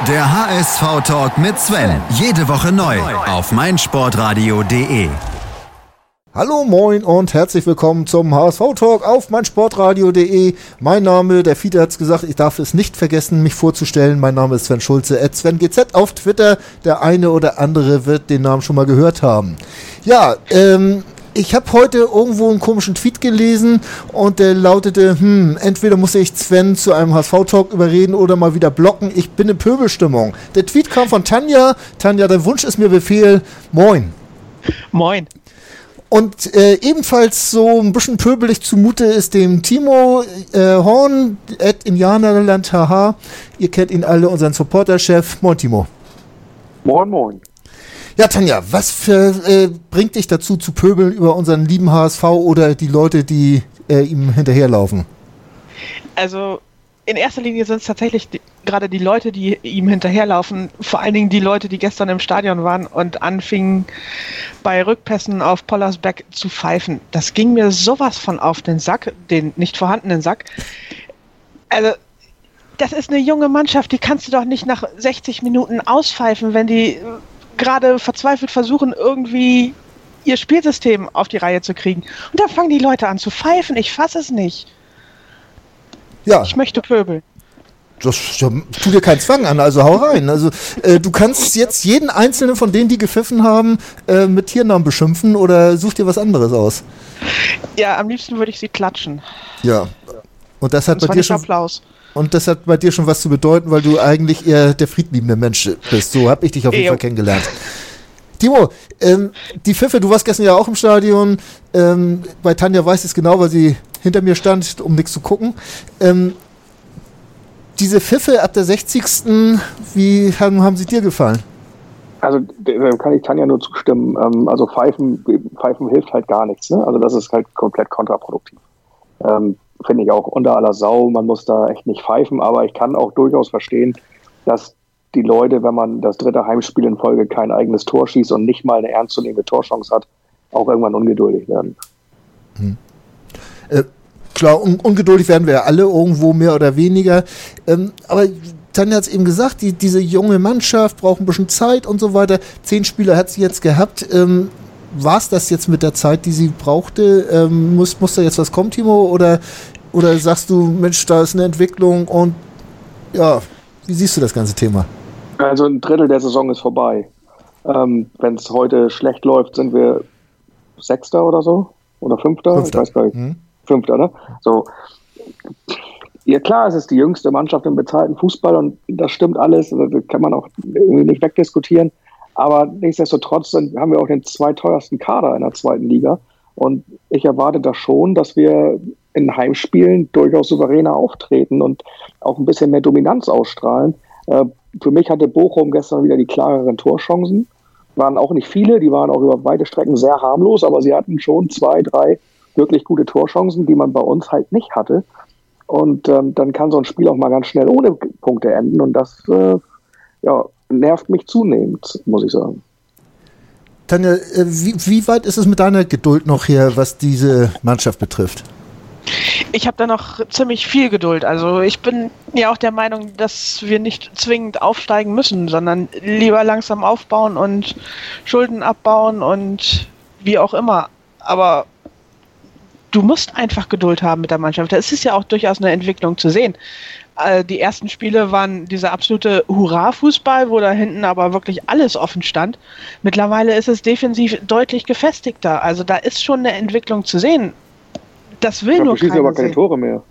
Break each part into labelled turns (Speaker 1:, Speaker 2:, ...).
Speaker 1: Der HSV-Talk mit Sven. Jede Woche neu auf meinsportradio.de.
Speaker 2: Hallo, moin und herzlich willkommen zum HSV-Talk auf meinsportradio.de. Mein Name, der Fiete hat's gesagt, ich darf es nicht vergessen, mich vorzustellen. Mein Name ist Sven Schulze, @SvenGZ auf Twitter. Der eine oder andere wird den Namen schon mal gehört haben. Ja, ich habe heute irgendwo einen komischen Tweet gelesen und der lautete, entweder muss ich Sven zu einem HSV-Talk überreden oder mal wieder blocken. Ich bin in Pöbelstimmung. Der Tweet kam von Tanja. Tanja, dein Wunsch ist mir Befehl. Moin.
Speaker 3: Moin.
Speaker 2: Und ebenfalls so ein bisschen pöbelig zumute ist dem Timo Horn, @Indianerland, haha. Ihr kennt ihn alle, unseren Supporterchef. Moin, Timo.
Speaker 4: Moin, moin.
Speaker 2: Ja, Tanja, was bringt dich dazu zu pöbeln über unseren lieben HSV oder die Leute, die ihm hinterherlaufen?
Speaker 3: Also in erster Linie sind es tatsächlich gerade die Leute, die ihm hinterherlaufen, vor allen Dingen die Leute, die gestern im Stadion waren und anfingen bei Rückpässen auf Pollersbeck zu pfeifen. Das ging mir sowas von auf den Sack, den nicht vorhandenen Sack. Also das ist eine junge Mannschaft, die kannst du doch nicht nach 60 Minuten auspfeifen, wenn die gerade verzweifelt versuchen, irgendwie ihr Spielsystem auf die Reihe zu kriegen. Und dann fangen die Leute an zu pfeifen. Ich fasse es nicht.
Speaker 2: Ja.
Speaker 3: Ich möchte pöbeln.
Speaker 2: Das tut dir keinen Zwang an, also hau rein. Also du kannst jetzt jeden einzelnen von denen, die gepfiffen haben, mit Tiernamen beschimpfen oder such dir was anderes aus.
Speaker 3: Ja, am liebsten würde ich sie klatschen.
Speaker 2: Ja. Und das hat bei dir schon
Speaker 3: Applaus.
Speaker 2: Und das hat bei dir schon was zu bedeuten, weil du eigentlich eher der friedliebende Mensch bist. So habe ich dich auf jeden Fall kennengelernt. Timo, die Pfiffe, du warst gestern ja auch im Stadion. Bei Tanja weiß ich es genau, weil sie hinter mir stand, um nichts zu gucken. Diese Pfiffe ab der 60. Wie haben sie dir gefallen?
Speaker 4: Also da kann ich Tanja nur zustimmen. Also Pfeifen hilft halt gar nichts. Ne? Also das ist halt komplett kontraproduktiv. Finde ich auch unter aller Sau. Man muss da echt nicht pfeifen, aber ich kann auch durchaus verstehen, dass die Leute, wenn man das 3. Heimspiel in Folge kein eigenes Tor schießt und nicht mal eine ernstzunehmende Torchance hat, auch irgendwann ungeduldig werden.
Speaker 2: Klar, ungeduldig werden wir ja alle irgendwo mehr oder weniger. Aber Tanja hat es eben gesagt, diese junge Mannschaft braucht ein bisschen Zeit und so weiter. 10 Spieler hat sie jetzt gehabt. War es das jetzt mit der Zeit, die sie brauchte? Muss da jetzt was kommen, Timo? Oder sagst du, Mensch, da ist eine Entwicklung und ja, wie siehst du das ganze Thema?
Speaker 4: Also ein Drittel der Saison ist vorbei. Wenn es heute schlecht läuft, sind wir 6. oder so? Oder 5.?
Speaker 2: 5.
Speaker 4: Ich weiß gar nicht. 5., ne? So. Ja klar, es ist die jüngste Mannschaft im bezahlten Fußball und das stimmt alles. Das kann man auch irgendwie nicht wegdiskutieren. Aber nichtsdestotrotz haben wir auch den zweiteuersten Kader in der 2. Liga. Und ich erwarte da schon, dass wir in Heimspielen durchaus souveräner auftreten und auch ein bisschen mehr Dominanz ausstrahlen. Für mich hatte Bochum gestern wieder die klareren Torchancen. Waren auch nicht viele, die waren auch über weite Strecken sehr harmlos, aber sie hatten schon 2, 3 wirklich gute Torchancen, die man bei uns halt nicht hatte. Und dann kann so ein Spiel auch mal ganz schnell ohne Punkte enden. Und das nervt mich zunehmend, muss ich sagen.
Speaker 2: Tanja, wie weit ist es mit deiner Geduld noch her, was diese Mannschaft betrifft?
Speaker 3: Ich habe da noch ziemlich viel Geduld. Also ich bin ja auch der Meinung, dass wir nicht zwingend aufsteigen müssen, sondern lieber langsam aufbauen und Schulden abbauen und wie auch immer. Aber du musst einfach Geduld haben mit der Mannschaft. Es ist ja auch durchaus eine Entwicklung zu sehen. Die ersten Spiele waren dieser absolute Hurra-Fußball, wo da hinten aber wirklich alles offen stand. Mittlerweile ist es defensiv deutlich gefestigter. Also da ist schon eine Entwicklung zu sehen. Das will nur keiner sehen. Wir schießen aber keine
Speaker 4: Tore mehr.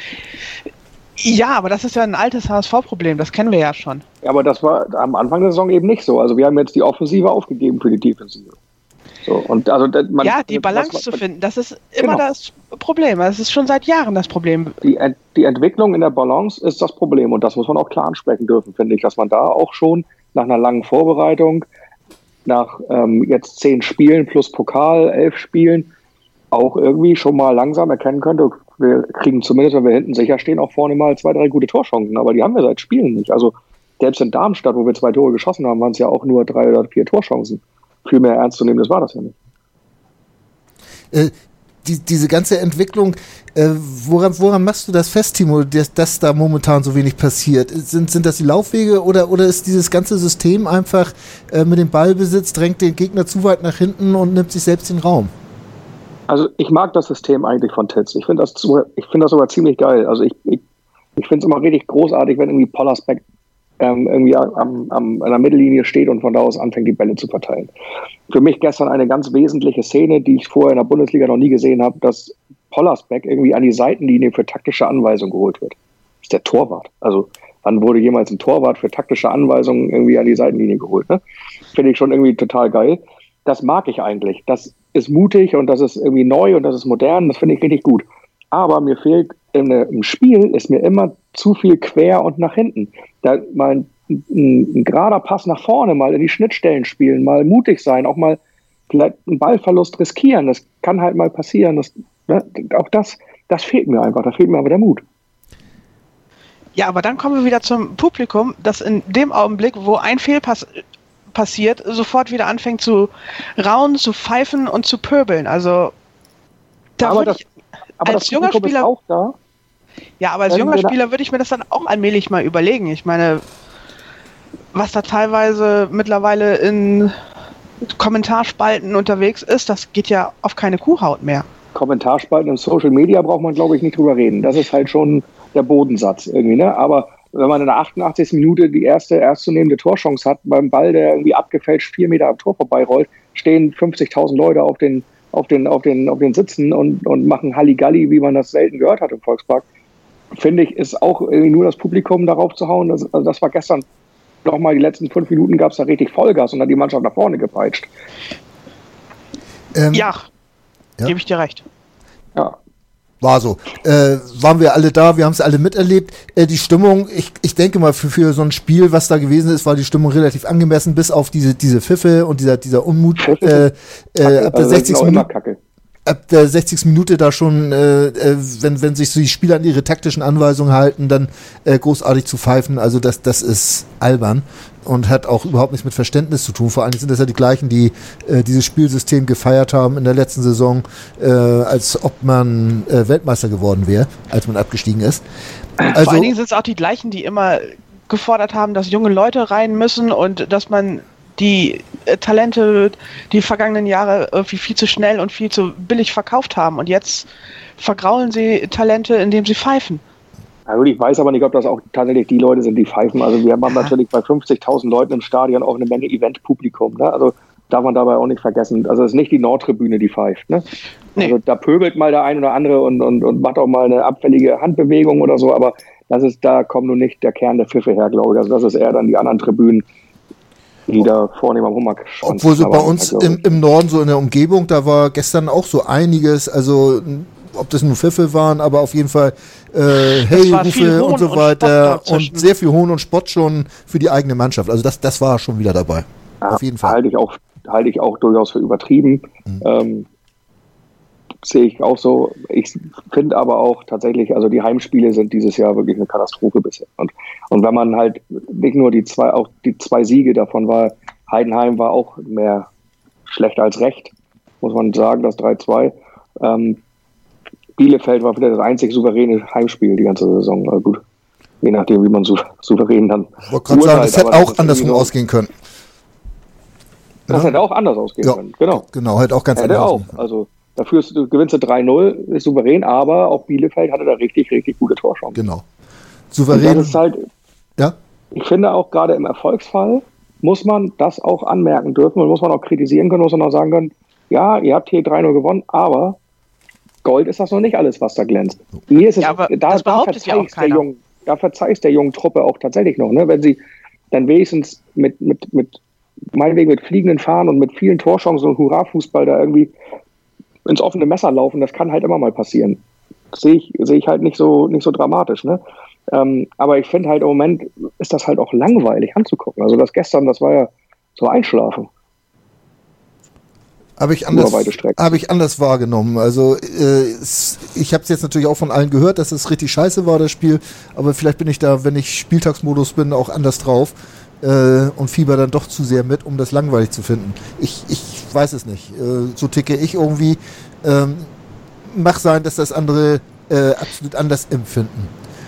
Speaker 3: Ja, aber das ist ja ein altes HSV-Problem. Das kennen wir ja schon.
Speaker 4: Ja, aber das war am Anfang der Saison eben nicht so. Also wir haben jetzt die Offensive aufgegeben für die Defensive. So, und also
Speaker 3: die Balance zu finden, das ist immer das Problem. Das ist schon seit Jahren das Problem.
Speaker 4: Die Entwicklung in der Balance ist das Problem und das muss man auch klar ansprechen dürfen, finde ich, dass man da auch schon nach einer langen Vorbereitung, nach jetzt 10 Spielen plus Pokal, 11 Spielen, auch irgendwie schon mal langsam erkennen könnte, wir kriegen zumindest, wenn wir hinten sicher stehen, auch vorne mal 2, 3 gute Torchancen, aber die haben wir seit Spielen nicht. Also selbst in Darmstadt, wo wir 2 Tore geschossen haben, waren es ja auch nur 3 oder 4 Torchancen. Viel mehr ernst zu nehmen, das war das ja nicht.
Speaker 2: diese ganze Entwicklung, woran machst du das fest, Timo, dass da momentan so wenig passiert? Sind das die Laufwege oder ist dieses ganze System einfach mit dem Ballbesitz, drängt den Gegner zu weit nach hinten und nimmt sich selbst den Raum?
Speaker 4: Also ich mag das System eigentlich von Titz. Ich finde das sogar ziemlich geil. Also ich finde es immer richtig großartig, wenn irgendwie Pollersbeck irgendwie an der Mittellinie steht und von da aus anfängt, die Bälle zu verteilen. Für mich gestern eine ganz wesentliche Szene, die ich vorher in der Bundesliga noch nie gesehen habe, dass Pollersbeck irgendwie an die Seitenlinie für taktische Anweisungen geholt wird. Das ist der Torwart. Also wann wurde jemals ein Torwart für taktische Anweisungen irgendwie an die Seitenlinie geholt? Ne? Finde ich schon irgendwie total geil. Das mag ich eigentlich. Das ist mutig und das ist irgendwie neu und das ist modern. Das finde ich richtig gut. Aber mir fehlt im Spiel ist mir immer zu viel quer und nach hinten. Da mal ein gerader Pass nach vorne, mal in die Schnittstellen spielen, mal mutig sein, auch mal vielleicht einen Ballverlust riskieren. Das kann halt mal passieren. Auch das fehlt mir einfach. Da fehlt mir aber der Mut.
Speaker 3: Ja, aber dann kommen wir wieder zum Publikum, das in dem Augenblick, wo ein Fehlpass passiert, sofort wieder anfängt zu raunen, zu pfeifen und zu pöbeln. Also da
Speaker 4: aber
Speaker 3: würde ich als junger Spieler
Speaker 4: auch da.
Speaker 3: Ja, aber als junger Spieler würde ich mir das dann auch allmählich mal überlegen. Ich meine, was da teilweise mittlerweile in Kommentarspalten unterwegs ist, das geht ja auf keine Kuhhaut mehr.
Speaker 4: Kommentarspalten im Social Media braucht man, glaube ich, nicht drüber reden. Das ist halt schon der Bodensatz irgendwie, ne? Aber wenn man in der 88. Minute die ernstzunehmende Torchance hat, beim Ball, der irgendwie abgefälscht 4 Meter am Tor vorbeirollt, stehen 50.000 Leute auf den Sitzen und machen Halligalli, wie man das selten gehört hat im Volkspark. Finde ich, ist auch irgendwie nur das Publikum darauf zu hauen. Das war gestern nochmal, die letzten 5 Minuten gab es da richtig Vollgas und hat die Mannschaft nach vorne gepeitscht.
Speaker 3: Ja, gebe ich dir recht.
Speaker 4: Ja.
Speaker 2: War so. Waren wir alle da, wir haben es alle miterlebt. Die Stimmung, ich denke mal, für so ein Spiel, was da gewesen ist, war die Stimmung relativ angemessen, bis auf diese Pfiffe und dieser Unmut. Ab der 60. Minute. Ab der 60. Minute da schon, wenn sich so die Spieler an ihre taktischen Anweisungen halten, dann großartig zu pfeifen, also das ist albern und hat auch überhaupt nichts mit Verständnis zu tun. Vor allem sind das ja die gleichen, die dieses Spielsystem gefeiert haben in der letzten Saison, als ob man Weltmeister geworden wäre, als man abgestiegen ist. Also,
Speaker 3: vor allen Dingen sind es auch die gleichen, die immer gefordert haben, dass junge Leute rein müssen und dass man die Talente die vergangenen Jahre irgendwie viel zu schnell und viel zu billig verkauft haben. Und jetzt vergraulen sie Talente, indem sie pfeifen.
Speaker 4: Also ich weiß aber nicht, ob das auch tatsächlich die Leute sind, die pfeifen. Also wir haben natürlich bei 50.000 Leuten im Stadion auch eine Menge Eventpublikum. Ne? Also darf man dabei auch nicht vergessen. Also es ist nicht die Nordtribüne, die pfeift. Ne? Nee. Also da pöbelt mal der ein oder andere und macht auch mal eine abfällige Handbewegung oder so. Aber da kommt nun nicht der Kern der Pfiffe her, glaube ich. Also das ist eher dann die anderen Tribünen, die da vorne am Hummer.
Speaker 2: Obwohl so bei uns im Norden, so in der Umgebung, da war gestern auch so einiges, also ob das nur Pfiffe waren, aber auf jeden Fall Hey-Rufe und so weiter und sehr viel Hohn und Spott schon für die eigene Mannschaft. Also das war schon wieder dabei. Ja, auf jeden Fall.
Speaker 4: Halte ich auch durchaus für übertrieben. Sehe ich auch so. Ich finde aber auch tatsächlich, also die Heimspiele sind dieses Jahr wirklich eine Katastrophe bisher. Und wenn man halt nicht nur die zwei Siege davon war, Heidenheim war auch mehr schlecht als recht, muss man sagen, das 3-2. Bielefeld war wieder das einzig souveräne Heimspiel die ganze Saison. Also gut, je nachdem, wie man souverän dann.
Speaker 2: Ich wollte gerade sagen, das hätte auch andersrum ausgehen können.
Speaker 4: Das hätte auch anders ausgehen können, genau.
Speaker 2: Genau, hätte auch ganz anders
Speaker 4: ausgehen können. Also dafür gewinnst du 3-0, ist souverän, aber auch Bielefeld hatte da richtig, richtig gute Torchancen.
Speaker 2: Genau. Souverän.
Speaker 4: Das ist halt, ja? Ich finde auch gerade im Erfolgsfall muss man das auch anmerken dürfen und muss man auch kritisieren können, muss man auch sagen können, ja, ihr habt hier 3-0 gewonnen, aber Gold ist das noch nicht alles, was da glänzt. Mir ist es,
Speaker 3: ja, aber das behauptet ja auch keiner.
Speaker 4: Da verzeiht der jungen Truppe auch tatsächlich noch, ne? Wenn sie dann wenigstens meinetwegen mit fliegenden Fahnen und mit vielen Torchancen und Hurra-Fußball da irgendwie ins offene Messer laufen, das kann halt immer mal passieren. Sehe ich halt nicht so dramatisch, ne? Aber ich finde halt im Moment ist das halt auch langweilig anzugucken. Also das gestern, das war ja so Einschlafen.
Speaker 2: Habe ich anders wahrgenommen. Also ich habe es jetzt natürlich auch von allen gehört, dass es richtig scheiße war, das Spiel. Aber vielleicht bin ich da, wenn ich Spieltagsmodus bin, auch anders drauf und fieber dann doch zu sehr mit, um das langweilig zu finden. Ich weiß es nicht. So ticke ich irgendwie. mag sein, dass das andere absolut anders empfinden.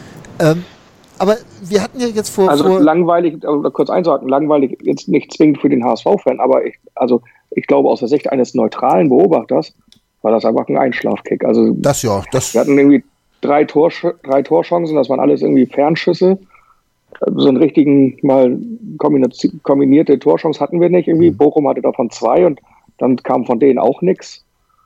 Speaker 2: Aber wir hatten ja jetzt
Speaker 4: langweilig, kurz einzuhaken, langweilig jetzt nicht zwingend für den HSV-Fan, aber ich glaube aus der Sicht eines neutralen Beobachters war das einfach ein Einschlafkick. Also wir hatten irgendwie drei Torchancen, das waren alles irgendwie Fernschüsse. So einen richtigen mal kombinierte Torchance hatten wir nicht irgendwie. Bochum hatte davon 2 und dann kam von denen auch nichts.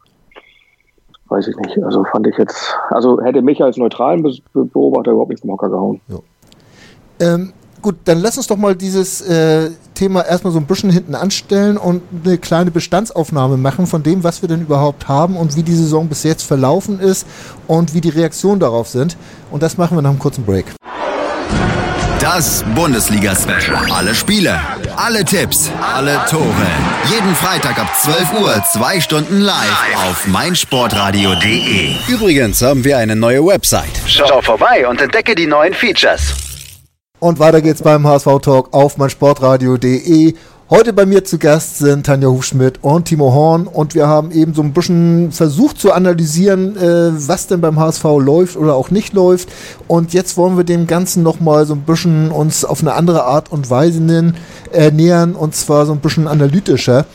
Speaker 4: Weiß ich nicht. Also fand ich jetzt, hätte mich als neutralen Beobachter überhaupt nicht vom Hocker gehauen.
Speaker 2: Ja. Gut, dann lass uns doch mal dieses Thema erstmal so ein bisschen hinten anstellen und eine kleine Bestandsaufnahme machen von dem, was wir denn überhaupt haben und wie die Saison bis jetzt verlaufen ist und wie die Reaktionen darauf sind. Und das machen wir nach einem kurzen Break.
Speaker 1: Das Bundesliga-Special. Alle Spiele, alle Tipps, alle Tore. Jeden Freitag ab 12 Uhr, 2 Stunden live auf meinsportradio.de. Übrigens haben wir eine neue Website. Schau vorbei und entdecke die neuen Features.
Speaker 2: Und weiter geht's beim HSV-Talk auf meinsportradio.de. Heute bei mir zu Gast sind Tanja Hufschmidt und Timo Horn und wir haben eben so ein bisschen versucht zu analysieren, was denn beim HSV läuft oder auch nicht läuft. Und jetzt wollen wir dem Ganzen nochmal so ein bisschen uns auf eine andere Art und Weise nähern und zwar so ein bisschen analytischer.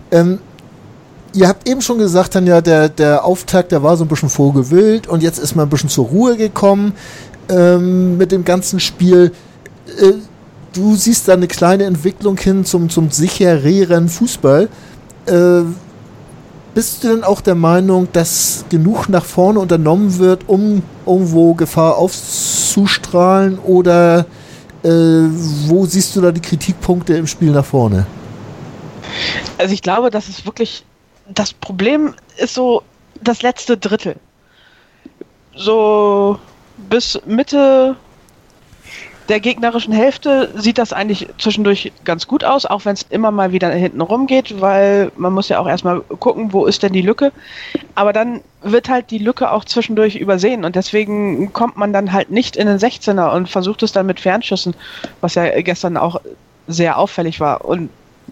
Speaker 2: Ihr habt eben schon gesagt, Tanja, der Auftakt, der war so ein bisschen vorgewillt und jetzt ist man ein bisschen zur Ruhe gekommen mit dem ganzen Spiel. Du siehst da eine kleine Entwicklung hin zum sichereren Fußball. Bist du denn auch der Meinung, dass genug nach vorne unternommen wird, um irgendwo Gefahr aufzustrahlen? Oder wo siehst du da die Kritikpunkte im Spiel nach vorne?
Speaker 3: Also ich glaube, das ist wirklich, das Problem ist so das letzte Drittel. So bis Mitte der gegnerischen Hälfte sieht das eigentlich zwischendurch ganz gut aus, auch wenn es immer mal wieder hinten rumgeht, weil man muss ja auch erstmal gucken, wo ist denn die Lücke. Aber dann wird halt die Lücke auch zwischendurch übersehen und deswegen kommt man dann halt nicht in den 16er und versucht es dann mit Fernschüssen, was ja gestern auch sehr auffällig war. Und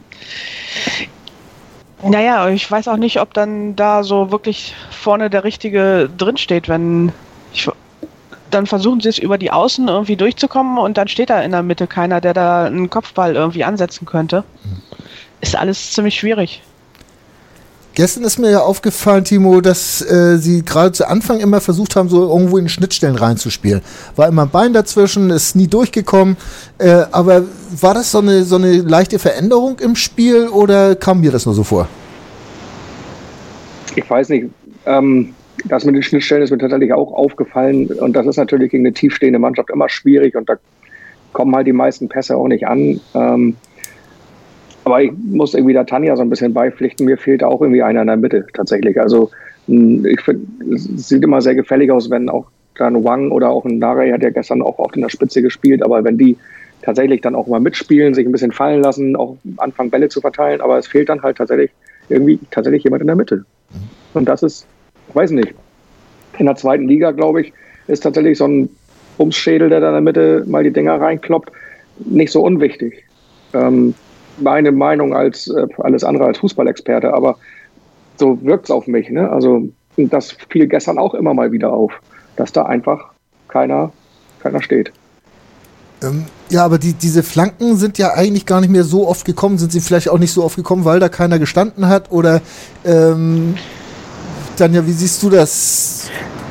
Speaker 3: naja, ich weiß auch nicht, ob dann da so wirklich vorne der Richtige drinsteht, dann versuchen sie es über die Außen irgendwie durchzukommen und dann steht da in der Mitte keiner, der da einen Kopfball irgendwie ansetzen könnte. Ist alles ziemlich schwierig.
Speaker 2: Gestern ist mir ja aufgefallen, Timo, dass sie gerade zu Anfang immer versucht haben, so irgendwo in Schnittstellen reinzuspielen. War immer ein Bein dazwischen, ist nie durchgekommen. Aber war das so eine leichte Veränderung im Spiel oder kam mir das nur so vor?
Speaker 4: Ich weiß nicht. Das mit den Schnittstellen ist mir tatsächlich auch aufgefallen und das ist natürlich gegen eine tiefstehende Mannschaft immer schwierig und da kommen halt die meisten Pässe auch nicht an. Aber ich muss irgendwie der Tanja so ein bisschen beipflichten, mir fehlt auch irgendwie einer in der Mitte tatsächlich. Also ich finde, es sieht immer sehr gefällig aus, wenn auch dann Wang oder auch ein Narey hat ja gestern auch oft in der Spitze gespielt, aber wenn die tatsächlich dann auch mal mitspielen, sich ein bisschen fallen lassen, auch anfangen Bälle zu verteilen, aber es fehlt dann halt tatsächlich jemand in der Mitte. Und das ist, ich weiß nicht, in der zweiten Liga, glaube ich, ist tatsächlich so ein Bumsschädel, der da in der Mitte mal die Dinger reinkloppt, nicht so unwichtig. Meine Meinung als alles andere als Fußballexperte, aber so wirkt es auf mich. Ne? Also das fiel gestern auch immer mal wieder auf, dass da einfach keiner steht.
Speaker 2: Ja, aber diese Flanken sind ja eigentlich gar nicht mehr so oft gekommen. Sind sie vielleicht auch nicht so oft gekommen, weil da keiner gestanden hat? Oder Tanja, wie siehst du das?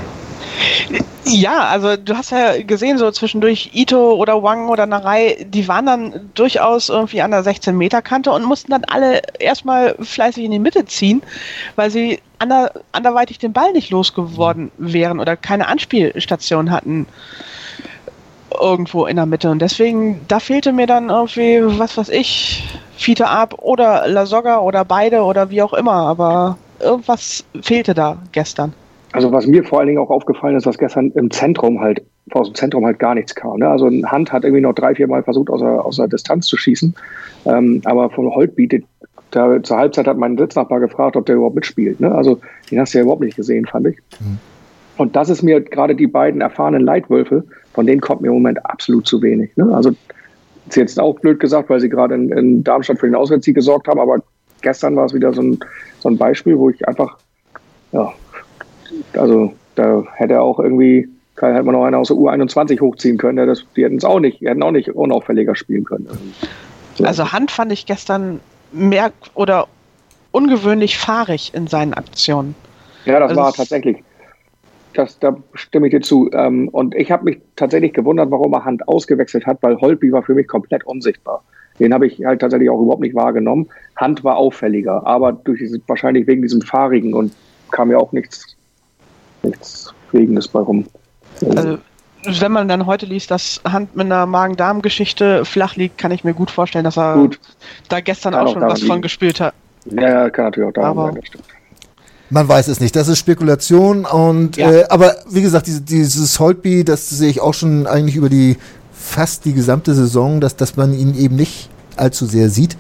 Speaker 3: Ja, also du hast ja gesehen, so zwischendurch Ito oder Wang oder Narey, die waren dann durchaus irgendwie an der 16-Meter-Kante und mussten dann alle erstmal fleißig in die Mitte ziehen, weil sie anderweitig den Ball nicht losgeworden wären oder keine Anspielstation hatten irgendwo in der Mitte. Und deswegen, da fehlte mir dann irgendwie, was weiß ich, Fiete Ab oder Lasogga oder beide oder wie auch immer, aber irgendwas fehlte da gestern.
Speaker 4: Also was mir vor allen Dingen auch aufgefallen ist, dass gestern aus dem Zentrum halt gar nichts kam. Ne? Also Hand hat irgendwie noch 3-4 Mal versucht, aus der Distanz zu schießen. Aber von Holtby, zur Halbzeit hat mein Sitznachbar gefragt, ob der überhaupt mitspielt. Ne? Also den hast du ja überhaupt nicht gesehen, fand ich. Und das ist mir gerade die beiden erfahrenen Leitwölfe, von denen kommt mir im Moment absolut zu wenig. Ne? Also ist jetzt auch blöd gesagt, weil sie gerade in Darmstadt für den Auswärtssieg gesorgt haben, aber gestern war es wieder so ein Beispiel, wo ich einfach Also da hätte er auch irgendwie, hätte man noch einer aus der U21 hochziehen können. Die hätten auch nicht unauffälliger spielen können.
Speaker 3: So. Also Hand fand ich gestern mehr oder ungewöhnlich fahrig in seinen Aktionen.
Speaker 4: Ja, das war tatsächlich. Da stimme ich dir zu. Und ich habe mich tatsächlich gewundert, warum er Hand ausgewechselt hat, weil Holtby war für mich komplett unsichtbar. Den habe ich halt tatsächlich auch überhaupt nicht wahrgenommen. Hand war auffälliger, aber wahrscheinlich wegen diesem Fahrigen und kam ja auch nichts Regendes bei rum.
Speaker 3: Also, wenn man dann heute liest, dass Hand mit einer Magen-Darm-Geschichte flach liegt, kann ich mir gut vorstellen, dass er da gestern auch schon was von gespielt hat.
Speaker 4: Ja, kann natürlich auch daran sein, das stimmt.
Speaker 2: Man weiß es nicht, das ist Spekulation und aber wie gesagt, dieses Holtby, das sehe ich auch schon eigentlich über fast die gesamte Saison, dass man ihn eben nicht allzu sehr sieht.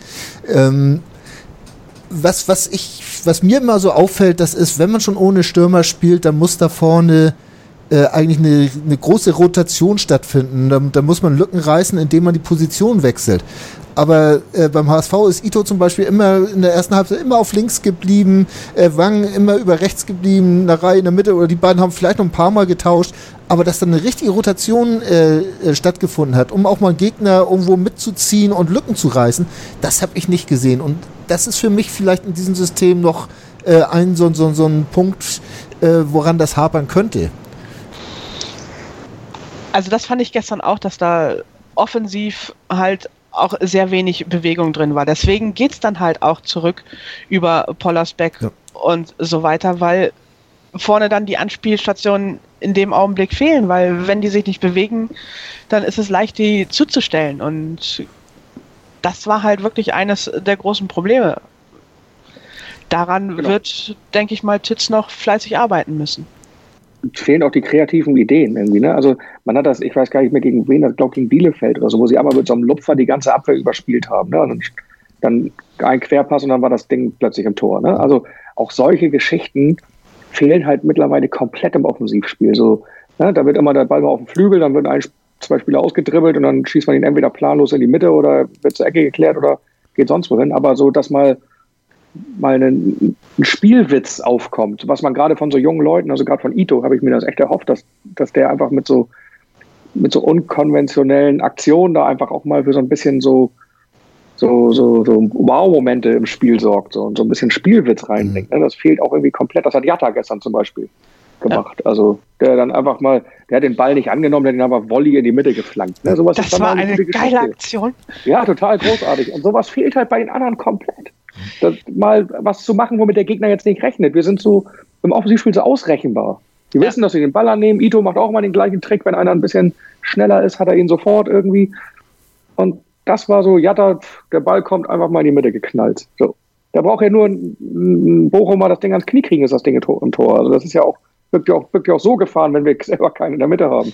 Speaker 2: Was mir immer so auffällt, das ist, wenn man schon ohne Stürmer spielt, dann muss da vorne eigentlich eine große Rotation stattfinden. Da muss man Lücken reißen, indem man die Position wechselt. Aber beim HSV ist Ito zum Beispiel immer in der ersten Halbzeit immer auf links geblieben, Wang immer über rechts geblieben, eine Reihe in der Mitte oder die beiden haben vielleicht noch ein paar Mal getauscht, aber dass dann eine richtige Rotation stattgefunden hat, um auch mal einen Gegner irgendwo mitzuziehen und Lücken zu reißen, das habe ich nicht gesehen. Und das ist für mich vielleicht in diesem System noch so ein Punkt, woran das hapern könnte.
Speaker 3: Also das fand ich gestern auch, dass da offensiv halt auch sehr wenig Bewegung drin war. Deswegen geht's dann halt auch zurück über Pollersbeck und so weiter, weil vorne dann die Anspielstationen in dem Augenblick fehlen, weil wenn die sich nicht bewegen, dann ist es leicht, die zuzustellen. Und das war halt wirklich eines der großen Probleme. Daran wird, denke ich mal, Titz noch fleißig arbeiten müssen.
Speaker 4: Fehlen auch die kreativen Ideen irgendwie, ne? Also man hat das, ich weiß gar nicht mehr gegen wen, ich glaube gegen Bielefeld oder so, wo sie einmal mit so einem Lupfer die ganze Abwehr überspielt haben, ne? Und dann ein Querpass und dann war das Ding plötzlich im Tor, ne? Also auch solche Geschichten fehlen halt mittlerweile komplett im Offensivspiel. So, ne? Da wird immer der Ball mal auf dem Flügel, dann werden zwei Spieler ausgedribbelt und dann schießt man ihn entweder planlos in die Mitte oder wird zur Ecke geklärt oder geht sonst wohin. Aber so, dass mal ein Spielwitz aufkommt, was man gerade von so jungen Leuten, also gerade von Ito, habe ich mir das echt erhofft, dass der einfach mit so unkonventionellen Aktionen da einfach auch mal für so ein bisschen so Wow-Momente im Spiel sorgt und so ein bisschen Spielwitz reinbringt. Das fehlt auch irgendwie komplett. Das hat Jatta gestern zum Beispiel gemacht. Ja. Also der dann einfach mal, der hat den Ball nicht angenommen, der hat den einfach Volley in die Mitte geflankt. Ne? Sowas
Speaker 3: das war eine geile Aktion.
Speaker 4: Ja, total großartig. Und sowas fehlt halt bei den anderen komplett. Mal was zu machen, womit der Gegner jetzt nicht rechnet. Wir sind so im Offensivspiel so ausrechenbar. Die wissen, dass sie den Ball annehmen. Ito macht auch mal den gleichen Trick. Wenn einer ein bisschen schneller ist, hat er ihn sofort irgendwie. Und das war so, Jatta, der Ball kommt einfach mal in die Mitte geknallt. So. Da braucht ja nur ein Bochum mal das Ding ans Knie kriegen, ist das Ding im Tor. Also das ist ja auch wirklich auch so gefahren, wenn wir selber keinen in der Mitte haben.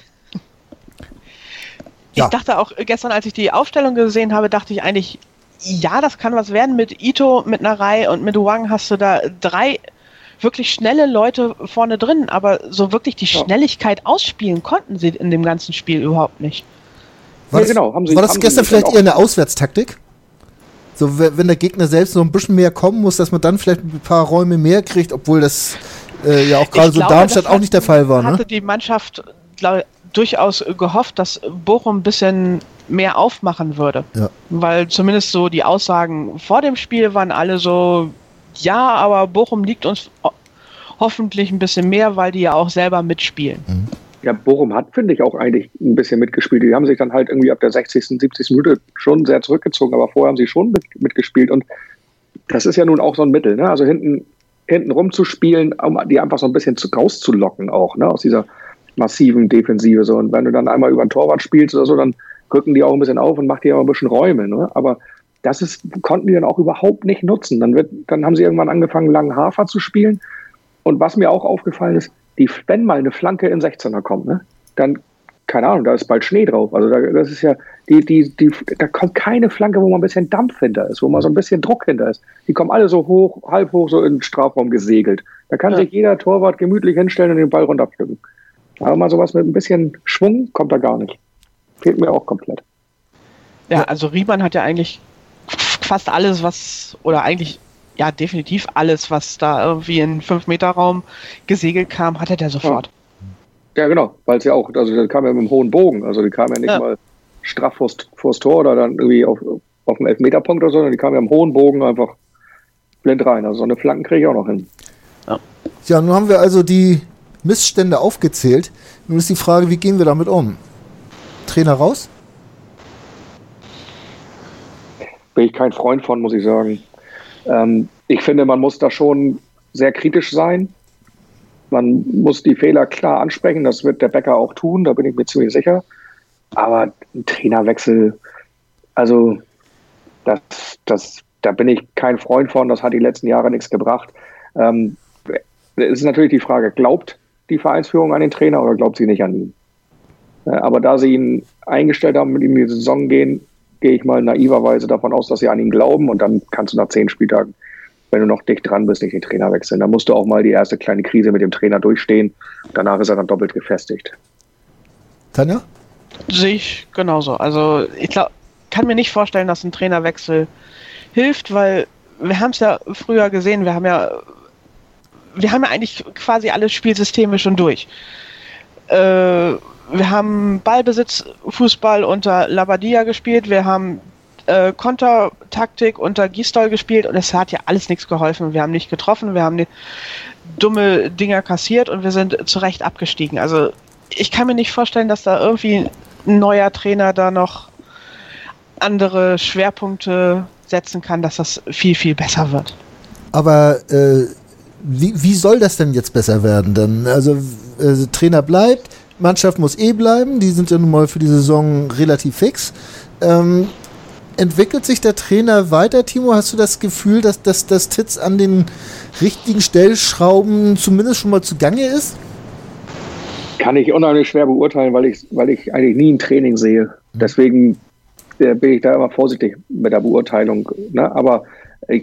Speaker 3: Ich dachte auch gestern, als ich die Aufstellung gesehen habe, dachte ich eigentlich, ja, das kann was werden mit Ito, mit Narei und mit Wang hast du da 3 wirklich schnelle Leute vorne drin, aber so wirklich die Schnelligkeit ausspielen konnten sie in dem ganzen Spiel überhaupt nicht.
Speaker 2: War das gestern vielleicht eher eine Auswärtstaktik? So, wenn der Gegner selbst noch ein bisschen mehr kommen muss, dass man dann vielleicht ein paar Räume mehr kriegt, obwohl das ja auch gerade so Darmstadt auch nicht der Fall war.
Speaker 3: Hatte die Mannschaft durchaus gehofft, dass Bochum ein bisschen mehr aufmachen würde. Ja. Weil zumindest so die Aussagen vor dem Spiel waren alle so, ja, aber Bochum liegt uns hoffentlich ein bisschen mehr, weil die ja auch selber mitspielen.
Speaker 4: Mhm. Ja, Bochum hat, finde ich, auch eigentlich ein bisschen mitgespielt. Die haben sich dann halt irgendwie ab der 60., 70. Minute schon sehr zurückgezogen, aber vorher haben sie schon mitgespielt. Und das ist ja nun auch so ein Mittel, ne? Also hinten rumzuspielen, um die einfach so ein bisschen rauszulocken auch, ne? Aus dieser massiven Defensive. So. Und wenn du dann einmal über den Torwart spielst oder so, dann rücken die auch ein bisschen auf und machen die auch ein bisschen Räume. Ne? Aber konnten die dann auch überhaupt nicht nutzen. Dann haben sie irgendwann angefangen, langen Hafer zu spielen. Und was mir auch aufgefallen ist, wenn mal eine Flanke in 16er kommt, ne, dann, keine Ahnung, da ist bald Schnee drauf. Also das ist ja, da kommt keine Flanke, wo mal ein bisschen Dampf hinter ist, wo mal so ein bisschen Druck hinter ist. Die kommen alle so hoch, halb hoch, so in den Strafraum gesegelt. Da kann sich jeder Torwart gemütlich hinstellen und den Ball runterpflücken. Aber mal sowas mit ein bisschen Schwung kommt da gar nicht. Fehlt mir auch komplett.
Speaker 3: Ja, also Riemann hat ja eigentlich fast alles, eigentlich ja, definitiv alles, was da irgendwie in 5-Meter-Raum gesegelt kam, hatte der sofort.
Speaker 4: Ja, genau, weil es ja auch, also der kam ja mit einem hohen Bogen, also die kam ja nicht mal straff vors Tor oder dann irgendwie auf dem Elfmeterpunkt oder so, sondern die kam ja im hohen Bogen einfach blind rein. Also so eine Flanken kriege ich auch noch hin.
Speaker 2: Ja, nun haben wir also die Missstände aufgezählt. Nun ist die Frage, wie gehen wir damit um? Trainer raus?
Speaker 4: Bin ich kein Freund von, muss ich sagen. Ich finde, man muss da schon sehr kritisch sein. Man muss die Fehler klar ansprechen. Das wird der Becker auch tun, da bin ich mir ziemlich sicher. Aber ein Trainerwechsel, also da bin ich kein Freund von. Das hat die letzten Jahre nichts gebracht. Es ist natürlich die Frage, glaubt die Vereinsführung an den Trainer oder glaubt sie nicht an ihn? Aber da sie ihn eingestellt haben, mit ihm in die Saison gehen, gehe ich mal naiverweise davon aus, dass sie an ihn glauben und dann kannst du nach 10 Spieltagen, wenn du noch dicht dran bist, nicht den Trainer wechseln. Da musst du auch mal die erste kleine Krise mit dem Trainer durchstehen. Danach ist er dann doppelt gefestigt.
Speaker 2: Tanja?
Speaker 3: Sehe ich genauso. Also ich kann mir nicht vorstellen, dass ein Trainerwechsel hilft, weil wir haben es ja früher gesehen, wir haben ja eigentlich quasi alle Spielsysteme schon durch. Wir haben Ballbesitz-Fußball unter Labadia gespielt, wir haben Kontertaktik unter Gisdol gespielt und es hat ja alles nichts geholfen. Wir haben nicht getroffen, wir haben dumme Dinger kassiert und wir sind zu Recht abgestiegen. Also ich kann mir nicht vorstellen, dass da irgendwie ein neuer Trainer da noch andere Schwerpunkte setzen kann, dass das viel, viel besser wird.
Speaker 2: Aber wie soll das denn jetzt besser werden? Dann, also Trainer bleibt, Mannschaft muss bleiben, die sind ja nun mal für die Saison relativ fix. Entwickelt sich der Trainer weiter, Timo? Hast du das Gefühl, dass Titz an den richtigen Stellschrauben zumindest schon mal zugange ist?
Speaker 4: Kann ich unheimlich schwer beurteilen, weil ich eigentlich nie ein Training sehe. Deswegen bin ich da immer vorsichtig mit der Beurteilung. Ne? Aber ich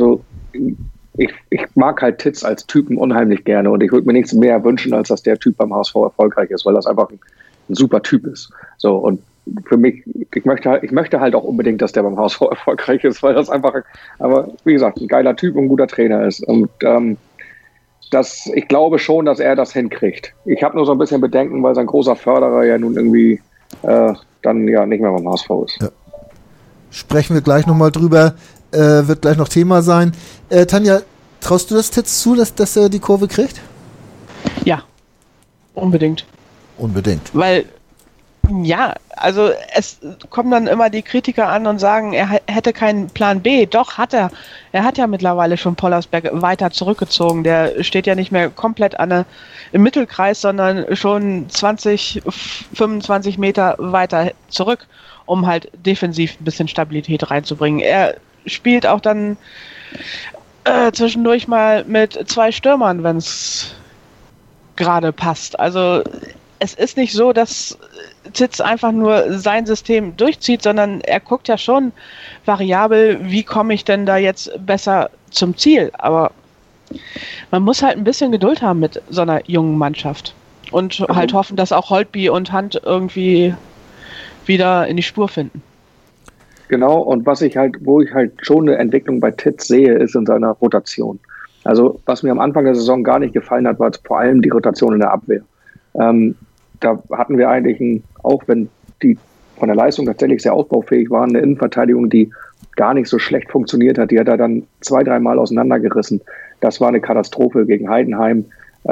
Speaker 4: mag halt Titz als Typen unheimlich gerne und ich würde mir nichts mehr wünschen, als dass der Typ beim HSV erfolgreich ist, weil das einfach ein super Typ ist. So, und für mich, ich möchte halt auch unbedingt, dass der beim HSV erfolgreich ist, weil das einfach, aber wie gesagt, ein geiler Typ und ein guter Trainer ist. Und ich glaube schon, dass er das hinkriegt. Ich habe nur so ein bisschen Bedenken, weil sein großer Förderer ja nun irgendwie dann ja nicht mehr beim HSV ist. Ja.
Speaker 2: Sprechen wir gleich nochmal drüber, wird gleich noch Thema sein. Tanja, traust du das Titz zu, dass er die Kurve kriegt?
Speaker 3: Ja, unbedingt.
Speaker 2: Unbedingt.
Speaker 3: Weil, ja, also es kommen dann immer die Kritiker an und sagen, er hätte keinen Plan B. Doch, hat er. Er hat ja mittlerweile schon Pollersbeck weiter zurückgezogen. Der steht ja nicht mehr komplett im Mittelkreis, sondern schon 20, 25 Meter weiter zurück, um halt defensiv ein bisschen Stabilität reinzubringen. Er spielt auch dann zwischendurch mal mit 2 Stürmern, wenn es gerade passt. Also es ist nicht so, dass Titz einfach nur sein System durchzieht, sondern er guckt ja schon variabel, wie komme ich denn da jetzt besser zum Ziel. Aber man muss halt ein bisschen Geduld haben mit so einer jungen Mannschaft und halt hoffen, dass auch Holtby und Hunt irgendwie wieder in die Spur finden.
Speaker 4: Genau, und wo ich halt schon eine Entwicklung bei Titz sehe, ist in seiner Rotation. Also was mir am Anfang der Saison gar nicht gefallen hat, war vor allem die Rotation in der Abwehr. Da hatten wir eigentlich, auch wenn die von der Leistung tatsächlich sehr ausbaufähig waren, eine Innenverteidigung, die gar nicht so schlecht funktioniert hat. Die hat er dann 2-3 Mal auseinandergerissen. Das war eine Katastrophe gegen Heidenheim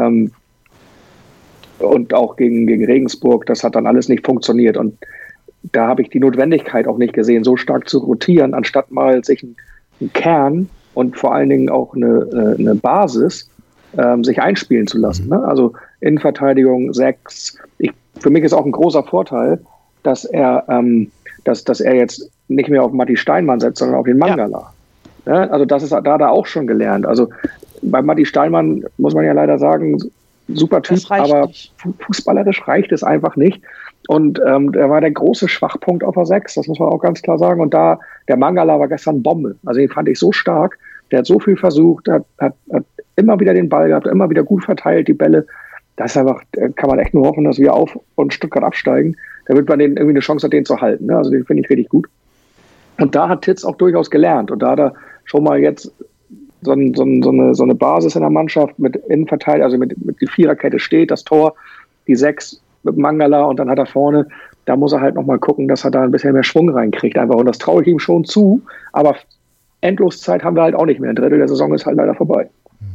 Speaker 4: und auch gegen Regensburg. Das hat dann alles nicht funktioniert. Und da habe ich die Notwendigkeit auch nicht gesehen, so stark zu rotieren, anstatt mal sich einen Kern und vor allen Dingen auch eine Basis sich einspielen zu lassen. Ne? Also Innenverteidigung 6. Für mich ist auch ein großer Vorteil, dass er jetzt nicht mehr auf Matti Steinmann setzt, sondern auf den Mangala. Ja. Ja, also das ist da hat er auch schon gelernt. Also bei Matti Steinmann muss man ja leider sagen, super Typ, aber nicht. Fußballerisch reicht es einfach nicht. Und er war der große Schwachpunkt auf der 6, das muss man auch ganz klar sagen. Und da, der Mangala war gestern Bombe. Also den fand ich so stark. Der hat so viel versucht, hat immer wieder den Ball gehabt, immer wieder gut verteilt, die Bälle. Das ist einfach, kann man echt nur hoffen, dass wir auf und Stuttgart absteigen, damit man denen irgendwie eine Chance hat, den zu halten. Ne? Also den finde ich richtig gut. Und da hat Titz auch durchaus gelernt. Und da hat er schon mal jetzt so eine Basis in der Mannschaft mit Innenverteidigung, also mit die Viererkette steht, das Tor, die 6 mit Mangala und dann hat er vorne, da muss er halt nochmal gucken, dass er da ein bisschen mehr Schwung reinkriegt einfach und das traue ich ihm schon zu, aber Endloszeit haben wir halt auch nicht mehr. Ein Drittel der Saison ist halt leider vorbei.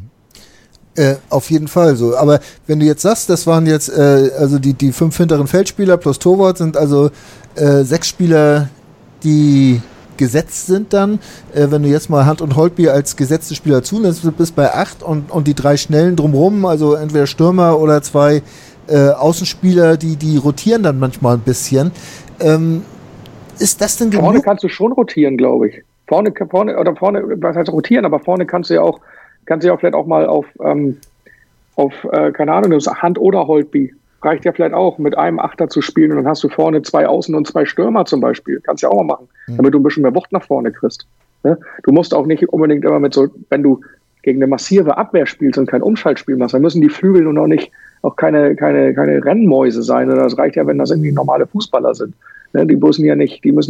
Speaker 2: Auf jeden Fall so. Aber wenn du jetzt sagst, das waren jetzt also die 5 hinteren Feldspieler plus Torwart sind also 6 Spieler, die gesetzt sind dann. Wenn du jetzt mal Hand und Holtby als gesetzte Spieler zulässt, du bist bei 8 und die 3 Schnellen drumherum, also entweder Stürmer oder 2 Außenspieler, die rotieren dann manchmal ein bisschen. Ist das denn genug?
Speaker 4: Vorne kannst du schon rotieren, glaube ich. Vorne, was heißt rotieren, aber vorne kannst du ja auch vielleicht auch mal auf keine Ahnung, Hand oder Holtby. Reicht ja vielleicht auch, mit einem Achter zu spielen und dann hast du vorne 2 Außen und 2 Stürmer zum Beispiel. Kannst ja auch mal machen, damit du ein bisschen mehr Wucht nach vorne kriegst. Ne? Du musst auch nicht unbedingt immer wenn du gegen eine massive Abwehr spielst und kein Umschaltspiel machst, dann müssen die Flügel nun auch keine Rennmäuse sein. Das reicht ja, wenn das irgendwie normale Fußballer sind. Ne? Die müssen ja nicht die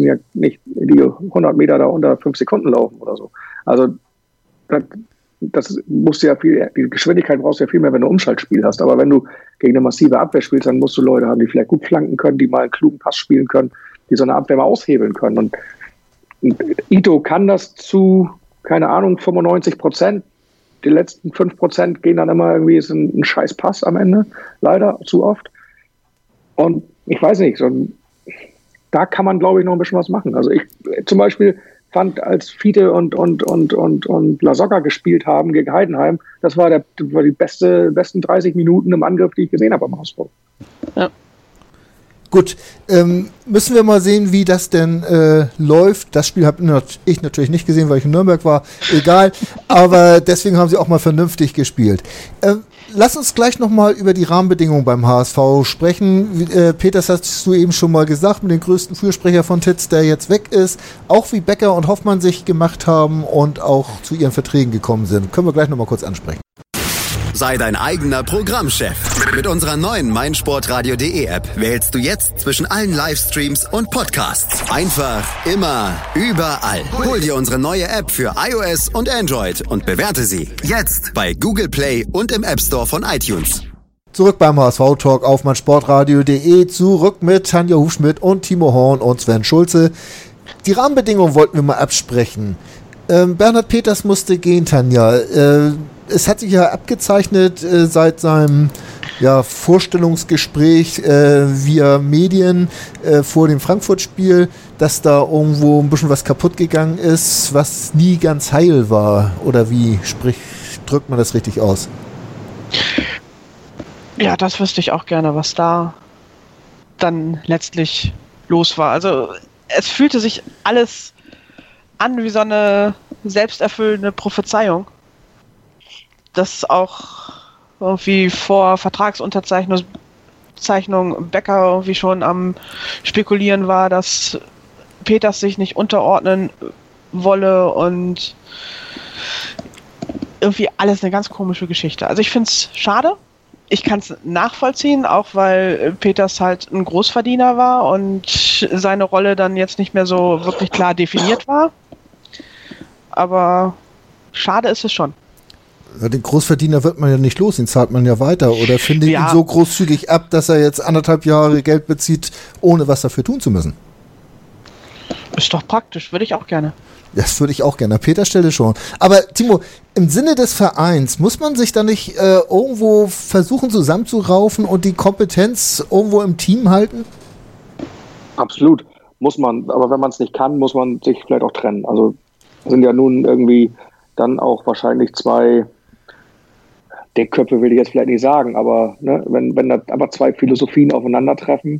Speaker 4: 100 Meter da unter 5 Sekunden laufen oder so. Also das musst du ja die Geschwindigkeit brauchst du ja viel mehr, wenn du Umschaltspiel hast. Aber wenn du gegen eine massive Abwehr spielst, dann musst du Leute haben, die vielleicht gut flanken können, die mal einen klugen Pass spielen können, die so eine Abwehr mal aushebeln können. Und Ito kann das zu, keine Ahnung, 95%. Die letzten 5% gehen dann immer irgendwie, ist ein scheiß Pass am Ende. Leider, zu oft. Und ich weiß nicht, da kann man, glaube ich, noch ein bisschen was machen. Also ich zum Beispiel fand, als Fiete und Lasogga gespielt haben gegen Heidenheim, das war die besten 30 Minuten im Angriff, die ich gesehen habe am HSV.
Speaker 3: Ja.
Speaker 2: Gut, müssen wir mal sehen, wie das denn läuft. Das Spiel habe ich natürlich nicht gesehen, weil ich in Nürnberg war. Egal, aber deswegen haben sie auch mal vernünftig gespielt. Lass uns gleich nochmal über die Rahmenbedingungen beim HSV sprechen. Peters, hast du eben schon mal gesagt, mit dem größten Fürsprecher von Titz, der jetzt weg ist, auch wie Becker und Hoffmann sich gemacht haben und auch zu ihren Verträgen gekommen sind. Können wir gleich nochmal kurz ansprechen.
Speaker 1: Sei dein eigener Programmchef. Mit unserer neuen meinsportradio.de App wählst du jetzt zwischen allen Livestreams und Podcasts. Einfach, immer, überall. Hol dir unsere neue App für iOS und Android und bewerte sie jetzt bei Google Play und im App Store von iTunes.
Speaker 2: Zurück beim HSV-Talk auf meinsportradio.de. Zurück mit Tanja Hufschmidt und Timo Horn und Sven Schulze. Die Rahmenbedingungen wollten wir mal absprechen. Bernhard Peters musste gehen, Tanja. Es hat sich ja abgezeichnet seit seinem Vorstellungsgespräch via Medien vor dem Frankfurt-Spiel, dass da irgendwo ein bisschen was kaputt gegangen ist, was nie ganz heil war. Oder wie drückt man das richtig aus?
Speaker 3: Ja, das wüsste ich auch gerne, was da dann letztlich los war. Also es fühlte sich alles an wie so eine selbsterfüllende Prophezeiung, dass auch irgendwie vor Vertragsunterzeichnung Becker irgendwie schon am Spekulieren war, dass Peters sich nicht unterordnen wolle und irgendwie alles eine ganz komische Geschichte. Also ich finde es schade. Ich kann es nachvollziehen, auch weil Peters halt ein Großverdiener war und seine Rolle dann jetzt nicht mehr so wirklich klar definiert war. Aber schade ist es schon.
Speaker 2: Den Großverdiener wird man ja nicht los, den zahlt man ja weiter. Oder finde ihn so großzügig ab, dass er jetzt 1,5 Jahre Geld bezieht, ohne was dafür tun zu müssen.
Speaker 3: Ist doch praktisch, würde ich auch gerne.
Speaker 2: Das würde ich auch gerne. An Peters Stelle schon. Aber Timo, im Sinne des Vereins, muss man sich da nicht irgendwo versuchen zusammenzuraufen und die Kompetenz irgendwo im Team halten?
Speaker 4: Absolut, muss man. Aber wenn man es nicht kann, muss man sich vielleicht auch trennen. Also sind ja nun irgendwie dann auch wahrscheinlich 2 Deckköpfe, will ich jetzt vielleicht nicht sagen, aber ne, wenn da aber 2 Philosophien aufeinandertreffen,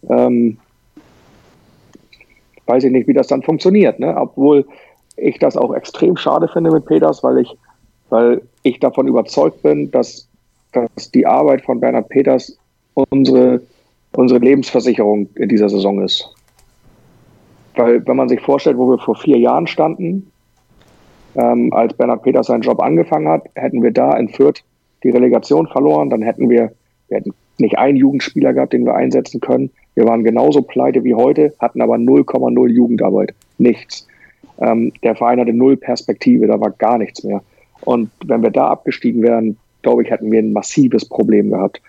Speaker 4: weiß ich nicht, wie das dann funktioniert. Ne? Obwohl ich das auch extrem schade finde mit Peters, weil ich davon überzeugt bin, dass die Arbeit von Bernhard Peters unsere Lebensversicherung in dieser Saison ist. Weil wenn man sich vorstellt, wo wir vor 4 Jahren standen, als Bernhard Peters seinen Job angefangen hat, hätten wir da in Fürth die Relegation verloren, dann hätten wir hätten nicht einen Jugendspieler gehabt, den wir einsetzen können. Wir waren genauso pleite wie heute, hatten aber 0,0 Jugendarbeit. Nichts. Der Verein hatte 0 Perspektive, da war gar nichts mehr. Und wenn wir da abgestiegen wären, glaube ich, hätten wir ein massives Problem gehabt.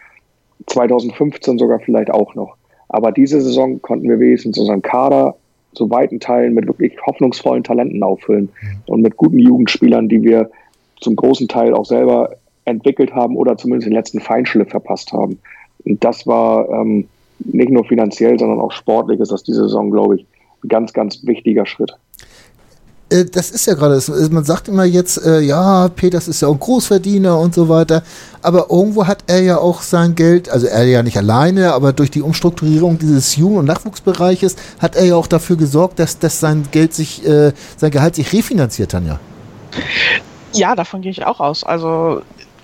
Speaker 4: 2015 sogar vielleicht auch noch. Aber diese Saison konnten wir wenigstens unseren Kader zu weiten Teilen mit wirklich hoffnungsvollen Talenten auffüllen und mit guten Jugendspielern, die wir zum großen Teil auch selber entwickelt haben oder zumindest den letzten Feinschliff verpasst haben. Und das war nicht nur finanziell, sondern auch sportlich ist das diese Saison, glaube ich, ein ganz, ganz wichtiger Schritt.
Speaker 2: Das ist ja gerade, man sagt immer jetzt, ja, Peters ist ja auch ein Großverdiener und so weiter, aber irgendwo hat er ja auch sein Geld, also er ja nicht alleine, aber durch die Umstrukturierung dieses Jugend- und Nachwuchsbereiches hat er ja auch dafür gesorgt, dass sein Gehalt sich refinanziert, Tanja.
Speaker 3: Ja, davon gehe ich auch aus. Also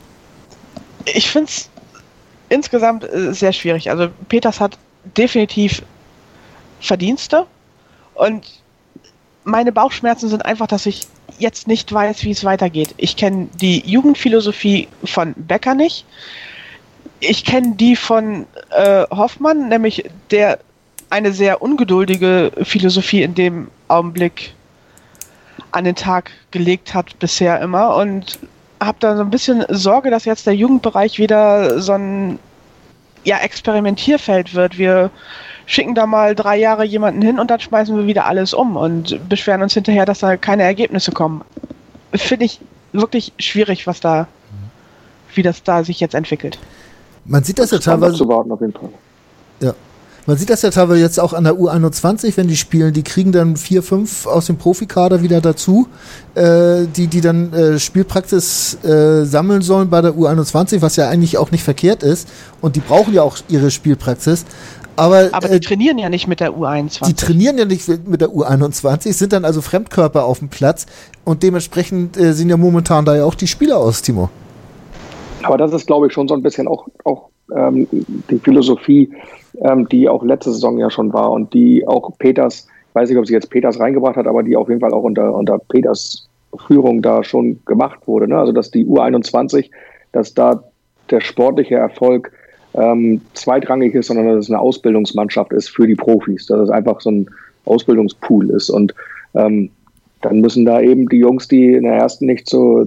Speaker 3: ich finde es insgesamt sehr schwierig. Also Peters hat definitiv Verdienste und meine Bauchschmerzen sind einfach, dass ich jetzt nicht weiß, wie es weitergeht. Ich kenne die Jugendphilosophie von Becker nicht. Ich kenne die von Hoffmann, nämlich der eine sehr ungeduldige Philosophie in dem Augenblick an den Tag gelegt hat bisher immer und habe da so ein bisschen Sorge, dass jetzt der Jugendbereich wieder so ein Experimentierfeld wird. Wir schicken da mal 3 Jahre jemanden hin und dann schmeißen wir wieder alles um und beschweren uns hinterher, dass da keine Ergebnisse kommen. Finde ich wirklich schwierig, wie das da sich jetzt entwickelt.
Speaker 2: Man sieht das ja teilweise. Zu warten auf jeden Fall. Ja. Man sieht das ja teilweise jetzt auch an der U21, wenn die spielen, die kriegen dann 4, 5 aus dem Profikader wieder dazu, die dann Spielpraxis sammeln sollen bei der U21, was ja eigentlich auch nicht verkehrt ist. Und die brauchen ja auch ihre Spielpraxis. Aber
Speaker 3: die trainieren ja nicht mit der U21.
Speaker 2: Die trainieren ja nicht mit der U21, sind dann also Fremdkörper auf dem Platz und dementsprechend sehen ja momentan da ja auch die Spieler aus, Timo.
Speaker 4: Aber das ist, glaube ich, schon so ein bisschen auch die Philosophie, die auch letzte Saison ja schon war und die auch Peters, ich weiß nicht, ob sie jetzt Peters reingebracht hat, aber die auf jeden Fall auch unter Peters Führung da schon gemacht wurde. Ne? Also dass die U21, dass da der sportliche Erfolg zweitrangig ist, sondern dass es eine Ausbildungsmannschaft ist für die Profis, dass es einfach so ein Ausbildungspool ist und dann müssen da eben die Jungs, die in der ersten nicht zum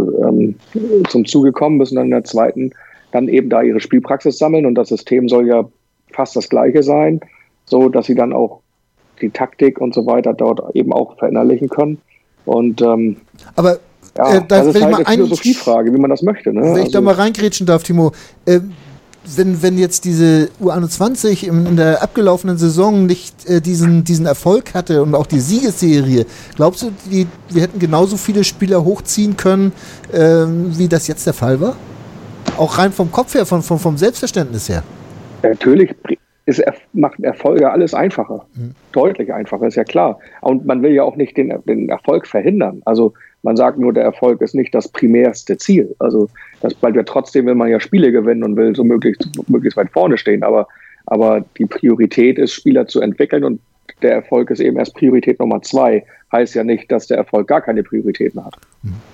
Speaker 4: Zuge kommen, müssen dann in der zweiten dann eben da ihre Spielpraxis sammeln und das System soll ja fast das gleiche sein, so dass sie dann auch die Taktik und so weiter dort eben auch verinnerlichen können und
Speaker 2: aber
Speaker 4: das ist halt eine Philosophiefrage, wie man das möchte. Ne?
Speaker 2: Wenn ich da mal reingrätschen darf, Timo, wenn jetzt diese U21 in der abgelaufenen Saison nicht diesen Erfolg hatte und auch die Siegesserie, glaubst du, wir hätten genauso viele Spieler hochziehen können, wie das jetzt der Fall war? Auch rein vom Kopf her, vom Selbstverständnis her.
Speaker 4: Natürlich macht Erfolge alles einfacher. Deutlich einfacher, ist ja klar. Und man will ja auch nicht den Erfolg verhindern. Also man sagt nur, der Erfolg ist nicht das primärste Ziel. Also weil trotzdem will man ja Spiele gewinnen und will so möglichst weit vorne stehen. Aber die Priorität ist, Spieler zu entwickeln und der Erfolg ist eben erst Priorität Nummer 2. Heißt ja nicht, dass der Erfolg gar keine Prioritäten hat.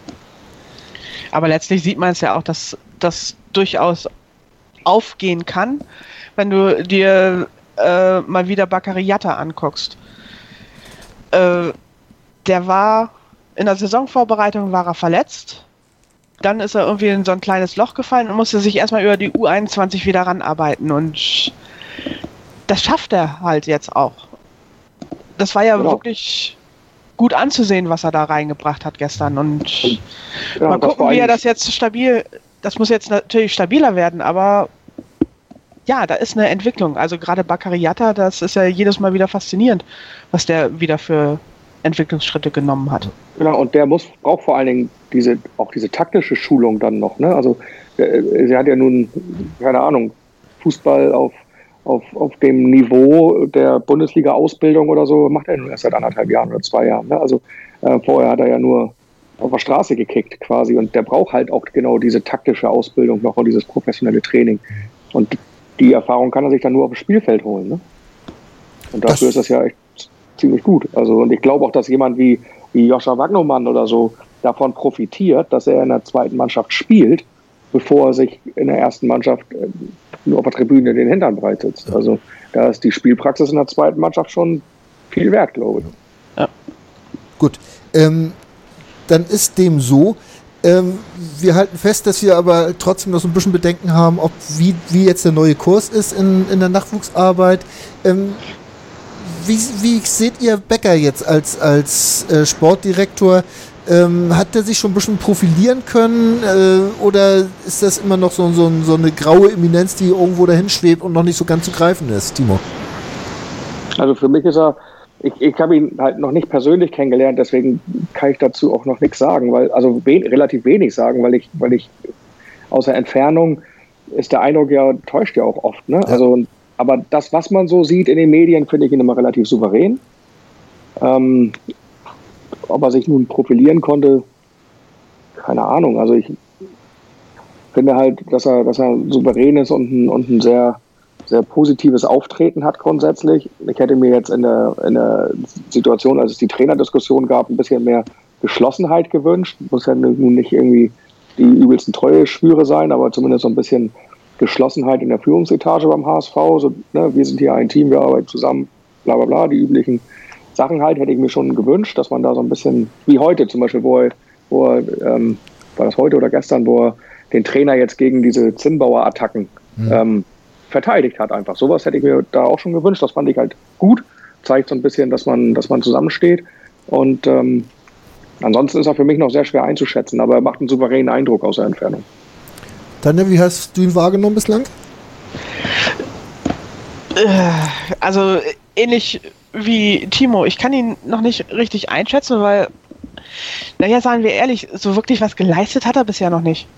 Speaker 3: Aber letztlich sieht man es ja auch, dass das durchaus aufgehen kann, wenn du dir mal wieder Bakary Yatta anguckst. Der war in der Saisonvorbereitung war er verletzt, dann ist er irgendwie in so ein kleines Loch gefallen und musste sich erstmal über die U21 wieder ranarbeiten und das schafft er halt jetzt auch. Das war ja wirklich gut anzusehen, was er da reingebracht hat gestern und mal gucken, wie er das jetzt das muss jetzt natürlich stabiler werden, aber ja, da ist eine Entwicklung. Also gerade Bakary Yatta, das ist ja jedes Mal wieder faszinierend, was der wieder für Entwicklungsschritte genommen hat.
Speaker 4: Genau, und der braucht vor allen Dingen diese taktische Schulung dann noch. Ne? Also sie hat ja nun, keine Ahnung, Fußball auf dem Niveau der Bundesliga-Ausbildung oder so, macht er nun erst seit 1,5 Jahren oder 2 Jahren. Ne? Also vorher hat er ja nur auf der Straße gekickt quasi und der braucht halt auch genau diese taktische Ausbildung noch und dieses professionelle Training. Und die Erfahrung kann er sich dann nur auf dem Spielfeld holen. Ne? Und dafür ist das ja echt ziemlich gut. Also, und ich glaube auch, dass jemand wie Joscha Wagnermann oder so davon profitiert, dass er in der zweiten Mannschaft spielt, bevor er sich in der ersten Mannschaft nur auf der Tribüne den Hintern breit sitzt. Also da ist die Spielpraxis in der zweiten Mannschaft schon viel wert, glaube ich.
Speaker 2: Ja. Gut. Dann ist dem so, Wir halten fest, dass wir aber trotzdem noch so ein bisschen Bedenken haben, wie jetzt der neue Kurs ist in der Nachwuchsarbeit. Wie seht ihr Becker jetzt als Sportdirektor? Hat er sich schon ein bisschen profilieren können oder ist das immer noch so eine graue Eminenz, die irgendwo dahin schwebt und noch nicht so ganz zu greifen ist, Timo?
Speaker 4: Also für mich ist er, ich habe ihn halt noch nicht persönlich kennengelernt, deswegen kann ich dazu auch noch nichts sagen, relativ wenig sagen, weil ich aus der Entfernung ist der Eindruck täuscht ja auch oft, ne? Ja. Also, aber das, was man so sieht in den Medien, finde ich ihn immer relativ souverän. Ob er sich nun profilieren konnte, keine Ahnung. Also ich finde halt, dass er souverän ist und ein sehr, sehr positives Auftreten hat grundsätzlich. Ich hätte mir jetzt in der Situation, als es die Trainerdiskussion gab, ein bisschen mehr Geschlossenheit gewünscht. Muss ja nun nicht irgendwie die übelsten Treueschwüre sein, aber zumindest so ein bisschen Geschlossenheit in der Führungsetage beim HSV. So, ne, wir sind hier ein Team, wir arbeiten zusammen, bla bla bla, die üblichen Sachen halt, hätte ich mir schon gewünscht, dass man da so ein bisschen, wie heute zum Beispiel, wo er war das heute oder gestern, wo er den Trainer jetzt gegen diese Zinnbauer-Attacken verteidigt hat einfach. Sowas hätte ich mir da auch schon gewünscht, das fand ich halt gut, zeigt so ein bisschen, dass man zusammensteht und ansonsten ist er für mich noch sehr schwer einzuschätzen, aber er macht einen souveränen Eindruck aus der Entfernung.
Speaker 2: Tanja, wie hast du ihn wahrgenommen bislang?
Speaker 3: Also ähnlich wie Timo. Ich kann ihn noch nicht richtig einschätzen, weil, seien wir ehrlich, so wirklich was geleistet hat er bisher noch nicht.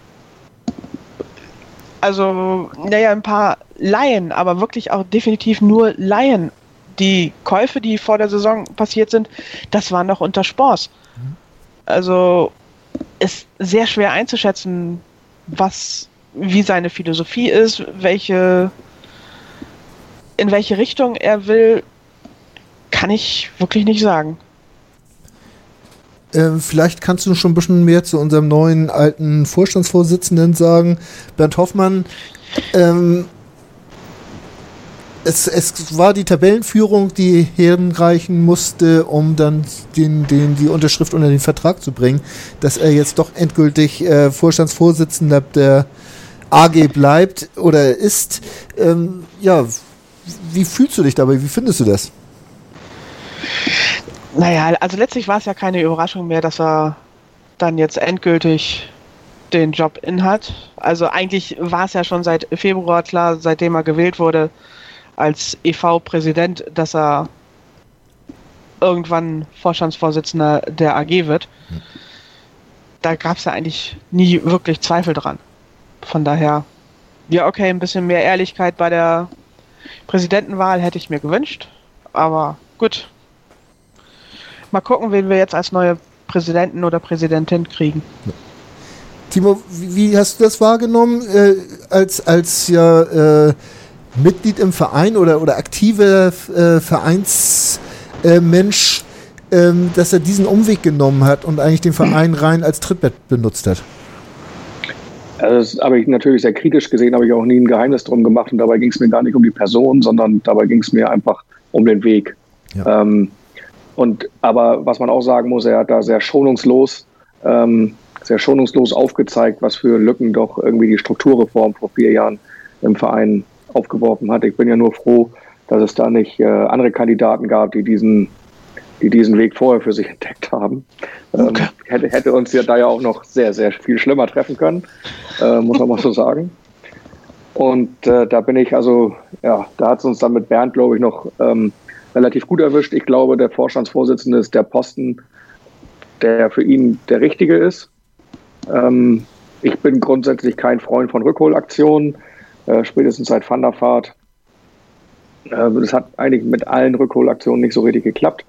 Speaker 3: Also, ein paar Laien, aber wirklich auch definitiv nur Laien. Die Käufe, die vor der Saison passiert sind, das war noch unter Spors. Also, ist sehr schwer einzuschätzen, wie seine Philosophie ist, in welche Richtung er will, kann ich wirklich nicht sagen.
Speaker 2: Vielleicht kannst du schon ein bisschen mehr zu unserem neuen alten Vorstandsvorsitzenden sagen. Bernd Hoffmann, es war die Tabellenführung, die herreichen musste, um dann die Unterschrift unter den Vertrag zu bringen, dass er jetzt doch endgültig Vorstandsvorsitzender der AG bleibt oder ist. Wie fühlst du dich dabei? Wie findest du das?
Speaker 3: Also letztlich war es ja keine Überraschung mehr, dass er dann jetzt endgültig den Job innehat. Also eigentlich war es ja schon seit Februar klar, seitdem er gewählt wurde als EV-Präsident, dass er irgendwann Vorstandsvorsitzender der AG wird. Da gab es ja eigentlich nie wirklich Zweifel dran. Von daher, ein bisschen mehr Ehrlichkeit bei der Präsidentenwahl hätte ich mir gewünscht, aber gut. Mal gucken, wen wir jetzt als neue Präsidenten oder Präsidentin kriegen.
Speaker 2: Timo, wie hast du das wahrgenommen als Mitglied im Verein oder aktiver Vereinsmensch, dass er diesen Umweg genommen hat und eigentlich den Verein rein als Trittbrett benutzt hat?
Speaker 4: Also das habe ich natürlich sehr kritisch gesehen, habe ich auch nie ein Geheimnis drum gemacht und dabei ging es mir gar nicht um die Person, sondern dabei ging es mir einfach um den Weg. Ja. Aber was man auch sagen muss, er hat da sehr schonungslos aufgezeigt, was für Lücken doch irgendwie die Strukturreform vor 4 Jahren im Verein aufgeworfen hat. Ich bin ja nur froh, dass es da nicht andere Kandidaten gab, die diesen Weg vorher für sich entdeckt haben. Okay. Hätte uns ja da ja auch noch sehr, sehr viel schlimmer treffen können, muss man mal so sagen. Und da bin ich da hat es uns dann mit Bernd, glaube ich, noch relativ gut erwischt. Ich glaube, der Vorstandsvorsitzende ist der Posten, der für ihn der richtige ist. Ich bin grundsätzlich kein Freund von Rückholaktionen, spätestens seit Van der Vaart. Das hat eigentlich mit allen Rückholaktionen nicht so richtig geklappt.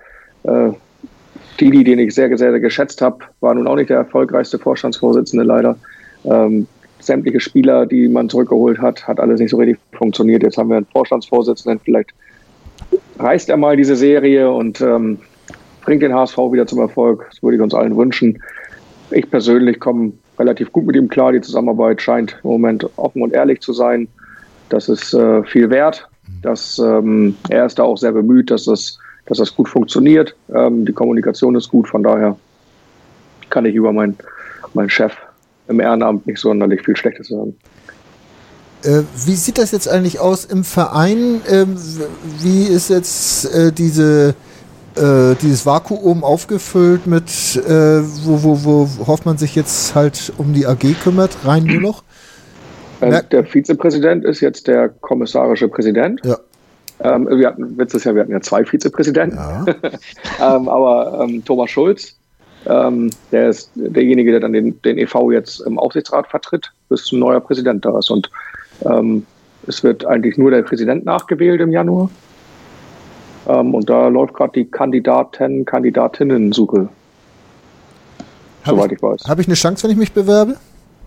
Speaker 4: Didi, den ich sehr, sehr, sehr geschätzt habe, war nun auch nicht der erfolgreichste Vorstandsvorsitzende leider. Sämtliche Spieler, die man zurückgeholt hat, hat alles nicht so richtig funktioniert. Jetzt haben wir einen Vorstandsvorsitzenden, vielleicht reißt er mal diese Serie und bringt den HSV wieder zum Erfolg. Das würde ich uns allen wünschen. Ich persönlich komme relativ gut mit ihm klar. Die Zusammenarbeit scheint im Moment offen und ehrlich zu sein. Das ist viel wert. Er ist da auch sehr bemüht, dass das gut funktioniert. Die Kommunikation ist gut. Von daher kann ich über mein mein Chef im Ehrenamt nicht sonderlich viel Schlechtes zu haben.
Speaker 2: Wie sieht das jetzt eigentlich aus im Verein? Wie ist jetzt dieses Vakuum aufgefüllt mit, wo Hoffmann sich jetzt halt um die AG kümmert? Rein nur noch?
Speaker 4: Der Vizepräsident ist jetzt der kommissarische Präsident. Ja. Wir hatten ja 2 Vizepräsidenten. Ja. Aber Thomas Schulz, der ist derjenige, der dann den e.V. jetzt im Aufsichtsrat vertritt, bis ein neuer Präsident da ist. Und es wird eigentlich nur der Präsident nachgewählt im Januar. Und da läuft gerade die Kandidatinnen-Suche. Soweit ich weiß.
Speaker 2: Habe ich eine Chance, wenn ich mich bewerbe?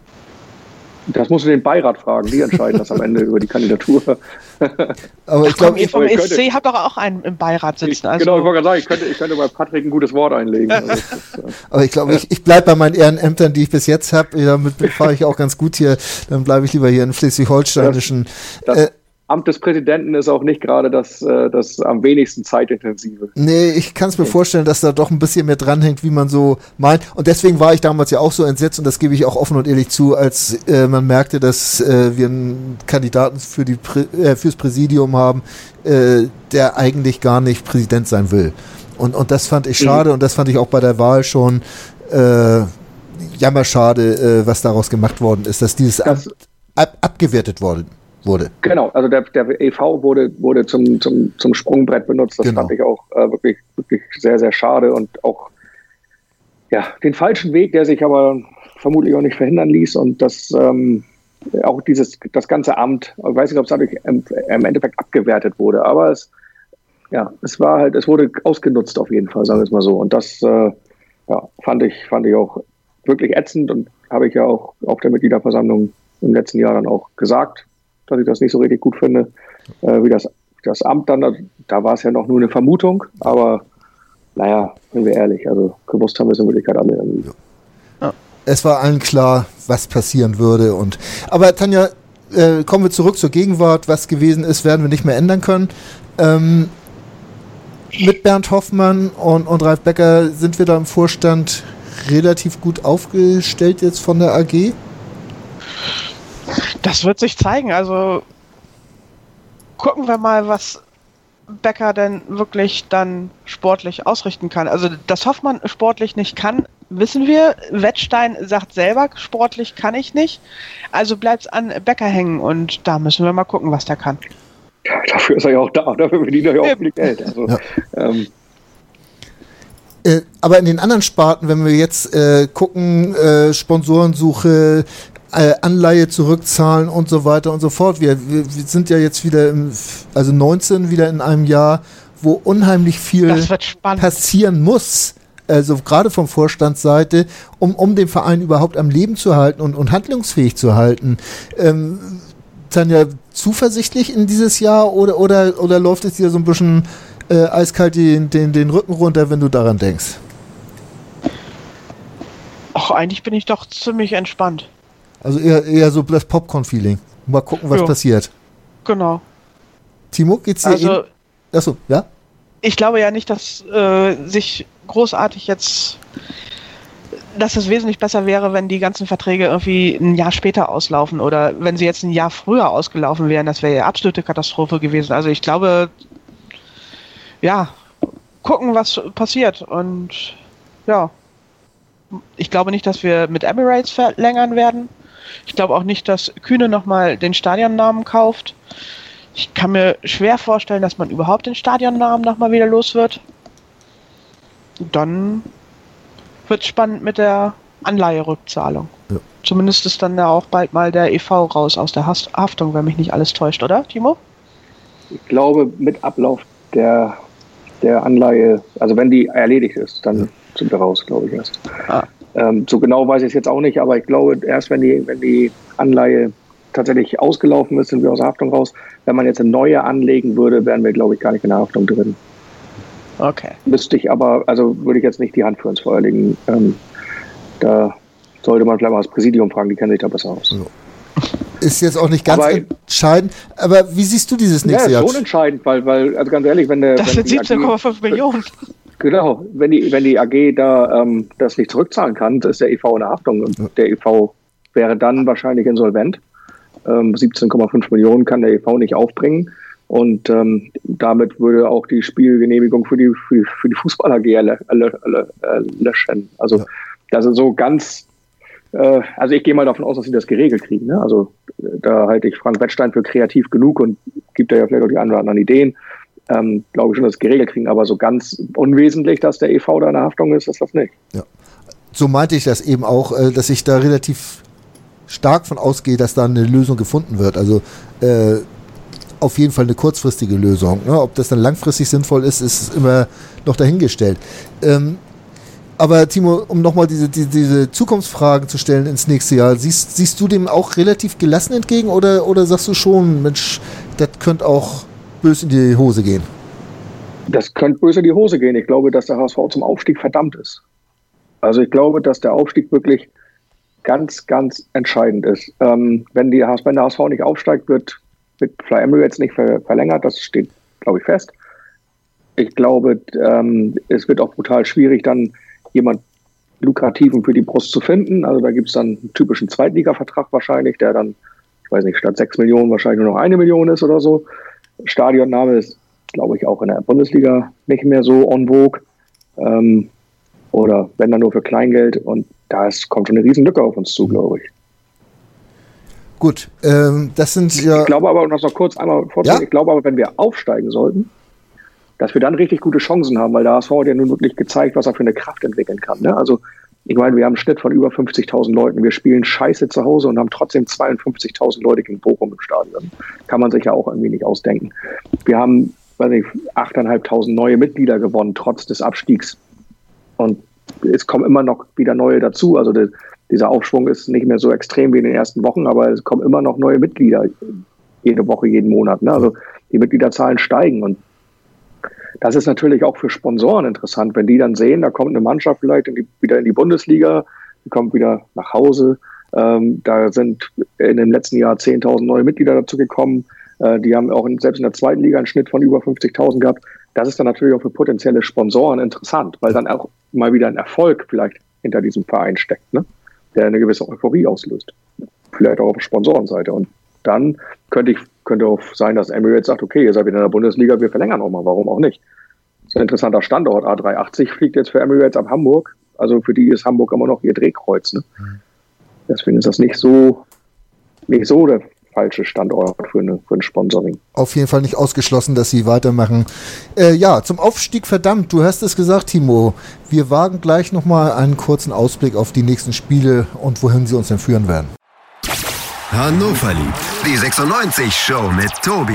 Speaker 4: Das musst du den Beirat fragen, die entscheiden das am Ende über die Kandidatur.
Speaker 2: Aber ich glaube,
Speaker 3: vom ESC hat doch auch einen im Beirat sitzen.
Speaker 4: Genau, ich wollte gerade sagen, ich könnte bei Patrick ein gutes Wort einlegen.
Speaker 2: Aber ich glaube, ich bleibe bei meinen Ehrenämtern, die ich bis jetzt habe. Damit fahre ich auch ganz gut hier. Dann bleibe ich lieber hier in Schleswig-Holsteinischen.
Speaker 4: Das Amt des Präsidenten ist auch nicht gerade das am wenigsten zeitintensive.
Speaker 2: Nee, ich kann es mir vorstellen, dass da doch ein bisschen mehr dranhängt, wie man so meint. Und deswegen war ich damals ja auch so entsetzt, und das gebe ich auch offen und ehrlich zu, als man merkte, dass wir einen Kandidaten fürs Präsidium haben, der eigentlich gar nicht Präsident sein will. Und das fand ich schade, und das fand ich auch bei der Wahl schon jammerschade, was daraus gemacht worden ist, dass dieses Amt abgewertet wurde.
Speaker 4: Genau, also der e.V. wurde zum Sprungbrett benutzt. Das fand ich auch wirklich sehr, sehr schade, und auch den falschen Weg, der sich aber vermutlich auch nicht verhindern ließ, und das auch das ganze Amt, ich weiß nicht, ob es dadurch im Endeffekt abgewertet wurde, aber es wurde ausgenutzt auf jeden Fall, sagen wir es mal so, und das fand ich auch wirklich ätzend, und habe ich ja auch auf der Mitgliederversammlung im letzten Jahr dann auch gesagt, dass ich das nicht so richtig gut finde, wie das Amt dann, da war es ja noch nur eine Vermutung, aber naja, sind wir ehrlich, also gewusst haben wir es in Wirklichkeit alle irgendwie.
Speaker 2: Ja. Es war allen klar, was passieren würde, aber Tanja, kommen wir zurück zur Gegenwart. Was gewesen ist, werden wir nicht mehr ändern können. Mit Bernd Hoffmann und Ralf Becker sind wir da im Vorstand relativ gut aufgestellt jetzt von der AG?
Speaker 3: Das wird sich zeigen. Also gucken wir mal, was Becker denn wirklich dann sportlich ausrichten kann. Also, dass Hoffmann sportlich nicht kann, wissen wir. Wettstein sagt selber, sportlich kann ich nicht. Also bleibt es an Becker hängen, und da müssen wir mal gucken, was der kann.
Speaker 4: Ja, dafür ist er ja auch da. Dafür verdient er ja auch viel Geld. Also,
Speaker 2: aber in den anderen Sparten, wenn wir jetzt gucken, Sponsorensuche, Anleihe zurückzahlen und so weiter und so fort. Wir sind ja jetzt wieder 19 wieder in einem Jahr, wo unheimlich viel passieren muss, also gerade von Vorstandsseite, um den Verein überhaupt am Leben zu halten und handlungsfähig zu halten. Tanja, zuversichtlich in dieses Jahr oder läuft es dir so ein bisschen eiskalt den Rücken runter, wenn du daran denkst?
Speaker 3: Ach, eigentlich bin ich doch ziemlich entspannt.
Speaker 2: Also eher so das Popcorn-Feeling. Mal gucken, was passiert.
Speaker 3: Genau.
Speaker 2: Timo, geht's dir Achso, ja?
Speaker 3: Ich glaube ja nicht, dass sich großartig jetzt, dass es wesentlich besser wäre, wenn die ganzen Verträge irgendwie ein Jahr später auslaufen, oder wenn sie jetzt ein Jahr früher ausgelaufen wären. Das wäre ja absolute Katastrophe gewesen. Also ich glaube, gucken, was passiert, und ich glaube nicht, dass wir mit Emirates verlängern werden. Ich glaube auch nicht, dass Kühne nochmal den Stadionnamen kauft. Ich kann mir schwer vorstellen, dass man überhaupt den Stadionnamen nochmal wieder los wird. Dann wird es spannend mit der Anleiherückzahlung. Ja. Zumindest ist dann ja auch bald mal der e.V. raus aus der Haftung, wenn mich nicht alles täuscht, oder, Timo?
Speaker 4: Ich glaube, mit Ablauf der Anleihe, also wenn die erledigt ist, dann sind wir raus, glaube ich erst. So genau weiß ich es jetzt auch nicht, aber ich glaube, erst wenn die Anleihe tatsächlich ausgelaufen ist, sind wir aus der Haftung raus. Wenn man jetzt eine neue anlegen würde, wären wir, glaube ich, gar nicht in der Haftung drin.
Speaker 3: Okay.
Speaker 4: Müsste ich aber, also würde ich jetzt nicht die Hand für ins Feuer legen. Da sollte man vielleicht mal das Präsidium fragen, die kennen sich da besser aus.
Speaker 2: So. Ist jetzt auch nicht ganz entscheidend, aber wie siehst du dieses nächste Jahr?
Speaker 4: Ja, ist schon entscheidend, weil, also ganz ehrlich, wenn der...
Speaker 3: Das sind 17,5 Millionen.
Speaker 4: Genau, wenn die AG da das nicht zurückzahlen kann, ist der EV in der Haftung und der EV wäre dann wahrscheinlich insolvent. 17,5 Millionen kann der EV nicht aufbringen und damit würde auch die Spielgenehmigung für die Fußball AG löschen. Also das ist so ganz, also ich gehe mal davon aus, dass sie das geregelt kriegen. Ne? Also da halte ich Frank Wettstein für kreativ genug und gibt ja vielleicht auch die ein oder anderen Ideen. Glaube ich schon, dass sie geregelt kriegen, aber so ganz unwesentlich, dass der EV da in der Haftung ist das nicht.
Speaker 2: Ja. So meinte ich das eben auch, dass ich da relativ stark von ausgehe, dass da eine Lösung gefunden wird. Also auf jeden Fall eine kurzfristige Lösung. Ne? Ob das dann langfristig sinnvoll ist, ist immer noch dahingestellt. Aber Timo, um nochmal diese Zukunftsfragen zu stellen ins nächste Jahr, siehst du dem auch relativ gelassen entgegen oder sagst du schon, Mensch, das könnte auch böse in die Hose gehen?
Speaker 4: Das könnte böse in die Hose gehen. Ich glaube, dass der HSV zum Aufstieg verdammt ist. Also ich glaube, dass der Aufstieg wirklich ganz, ganz entscheidend ist. Wenn der HSV nicht aufsteigt, wird Fly Emirates nicht verlängert. Das steht, glaube ich, fest. Ich glaube, es wird auch brutal schwierig, dann jemand Lukrativen für die Brust zu finden. Also da gibt es dann einen typischen Zweitliga-Vertrag wahrscheinlich, der dann, ich weiß nicht, statt 6 Millionen wahrscheinlich nur noch 1 Million ist oder so. Stadionname ist, glaube ich, auch in der Bundesliga nicht mehr so en vogue. Oder wenn dann nur für Kleingeld. Und da kommt schon eine riesen Lücke auf uns zu, glaube ich.
Speaker 2: Gut, das sind ja...
Speaker 4: Ich glaube aber, noch kurz einmal vorzustellen, Ich glaube aber, wenn wir aufsteigen sollten, dass wir dann richtig gute Chancen haben, weil der HSV hat ja nun wirklich gezeigt, was er für eine Kraft entwickeln kann. Ne? Also ich meine, wir haben einen Schnitt von über 50.000 Leuten. Wir spielen scheiße zu Hause und haben trotzdem 52.000 Leute gegen Bochum im Stadion. Kann man sich ja auch irgendwie nicht ausdenken. Wir haben, 8.500 neue Mitglieder gewonnen, trotz des Abstiegs. Und es kommen immer noch wieder neue dazu. Also dieser Aufschwung ist nicht mehr so extrem wie in den ersten Wochen, aber es kommen immer noch neue Mitglieder. Jede Woche, jeden Monat. Ne? Also die Mitgliederzahlen steigen und das ist natürlich auch für Sponsoren interessant, wenn die dann sehen, da kommt eine Mannschaft vielleicht wieder in die Bundesliga, die kommt wieder nach Hause. Da sind in dem letzten Jahr 10.000 neue Mitglieder dazu gekommen. Die haben auch selbst in der zweiten Liga einen Schnitt von über 50.000 gehabt. Das ist dann natürlich auch für potenzielle Sponsoren interessant, weil dann auch mal wieder ein Erfolg vielleicht hinter diesem Verein steckt, ne? Der eine gewisse Euphorie auslöst. Vielleicht auch auf der Sponsorenseite. Und dann könnte auch sein, dass Emirates sagt, okay, ihr seid wieder in der Bundesliga, wir verlängern auch mal, warum auch nicht? Das ist ein interessanter Standort. A380 fliegt jetzt für Emirates ab Hamburg. Also für die ist Hamburg immer noch ihr Drehkreuz. Ne? Deswegen ist das nicht so der falsche Standort für ein Sponsoring.
Speaker 2: Auf jeden Fall nicht ausgeschlossen, dass sie weitermachen. Zum Aufstieg verdammt, du hast es gesagt, Timo. Wir wagen gleich nochmal einen kurzen Ausblick auf die nächsten Spiele und wohin sie uns denn führen werden.
Speaker 1: Hannover liebt die 96 Show mit Tobi.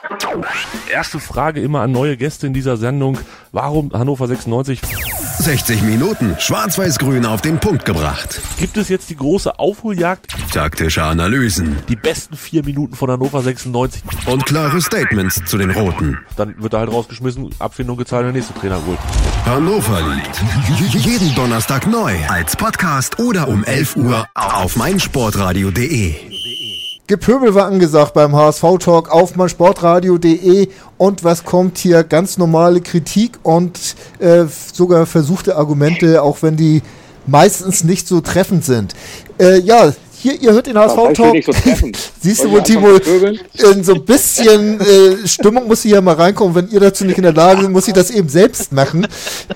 Speaker 5: Erste Frage immer an neue Gäste in dieser Sendung. Warum Hannover 96?
Speaker 1: 60 Minuten Schwarz-Weiß-Grün auf den Punkt gebracht.
Speaker 5: Gibt es jetzt die große Aufholjagd?
Speaker 1: Taktische Analysen.
Speaker 5: Die besten 4 Minuten von Hannover 96.
Speaker 1: Und klare Statements zu den Roten.
Speaker 5: Dann wird er halt rausgeschmissen, Abfindung gezahlt, der nächste Trainer holt.
Speaker 1: Hannover liebt. Jeden Donnerstag neu. Als Podcast oder um 11 Uhr auf meinsportradio.de.
Speaker 2: Gepöbel war angesagt beim HSV-Talk auf meinsportradio.de und was kommt hier? Ganz normale Kritik und sogar versuchte Argumente, auch wenn die meistens nicht so treffend sind. Hier, ihr hört den HSV-Talk.
Speaker 4: So
Speaker 2: Siehst du wohl, Timo, in so ein bisschen Stimmung muss hier mal reinkommen. Wenn ihr dazu nicht in der Lage seid, muss ich das eben selbst machen.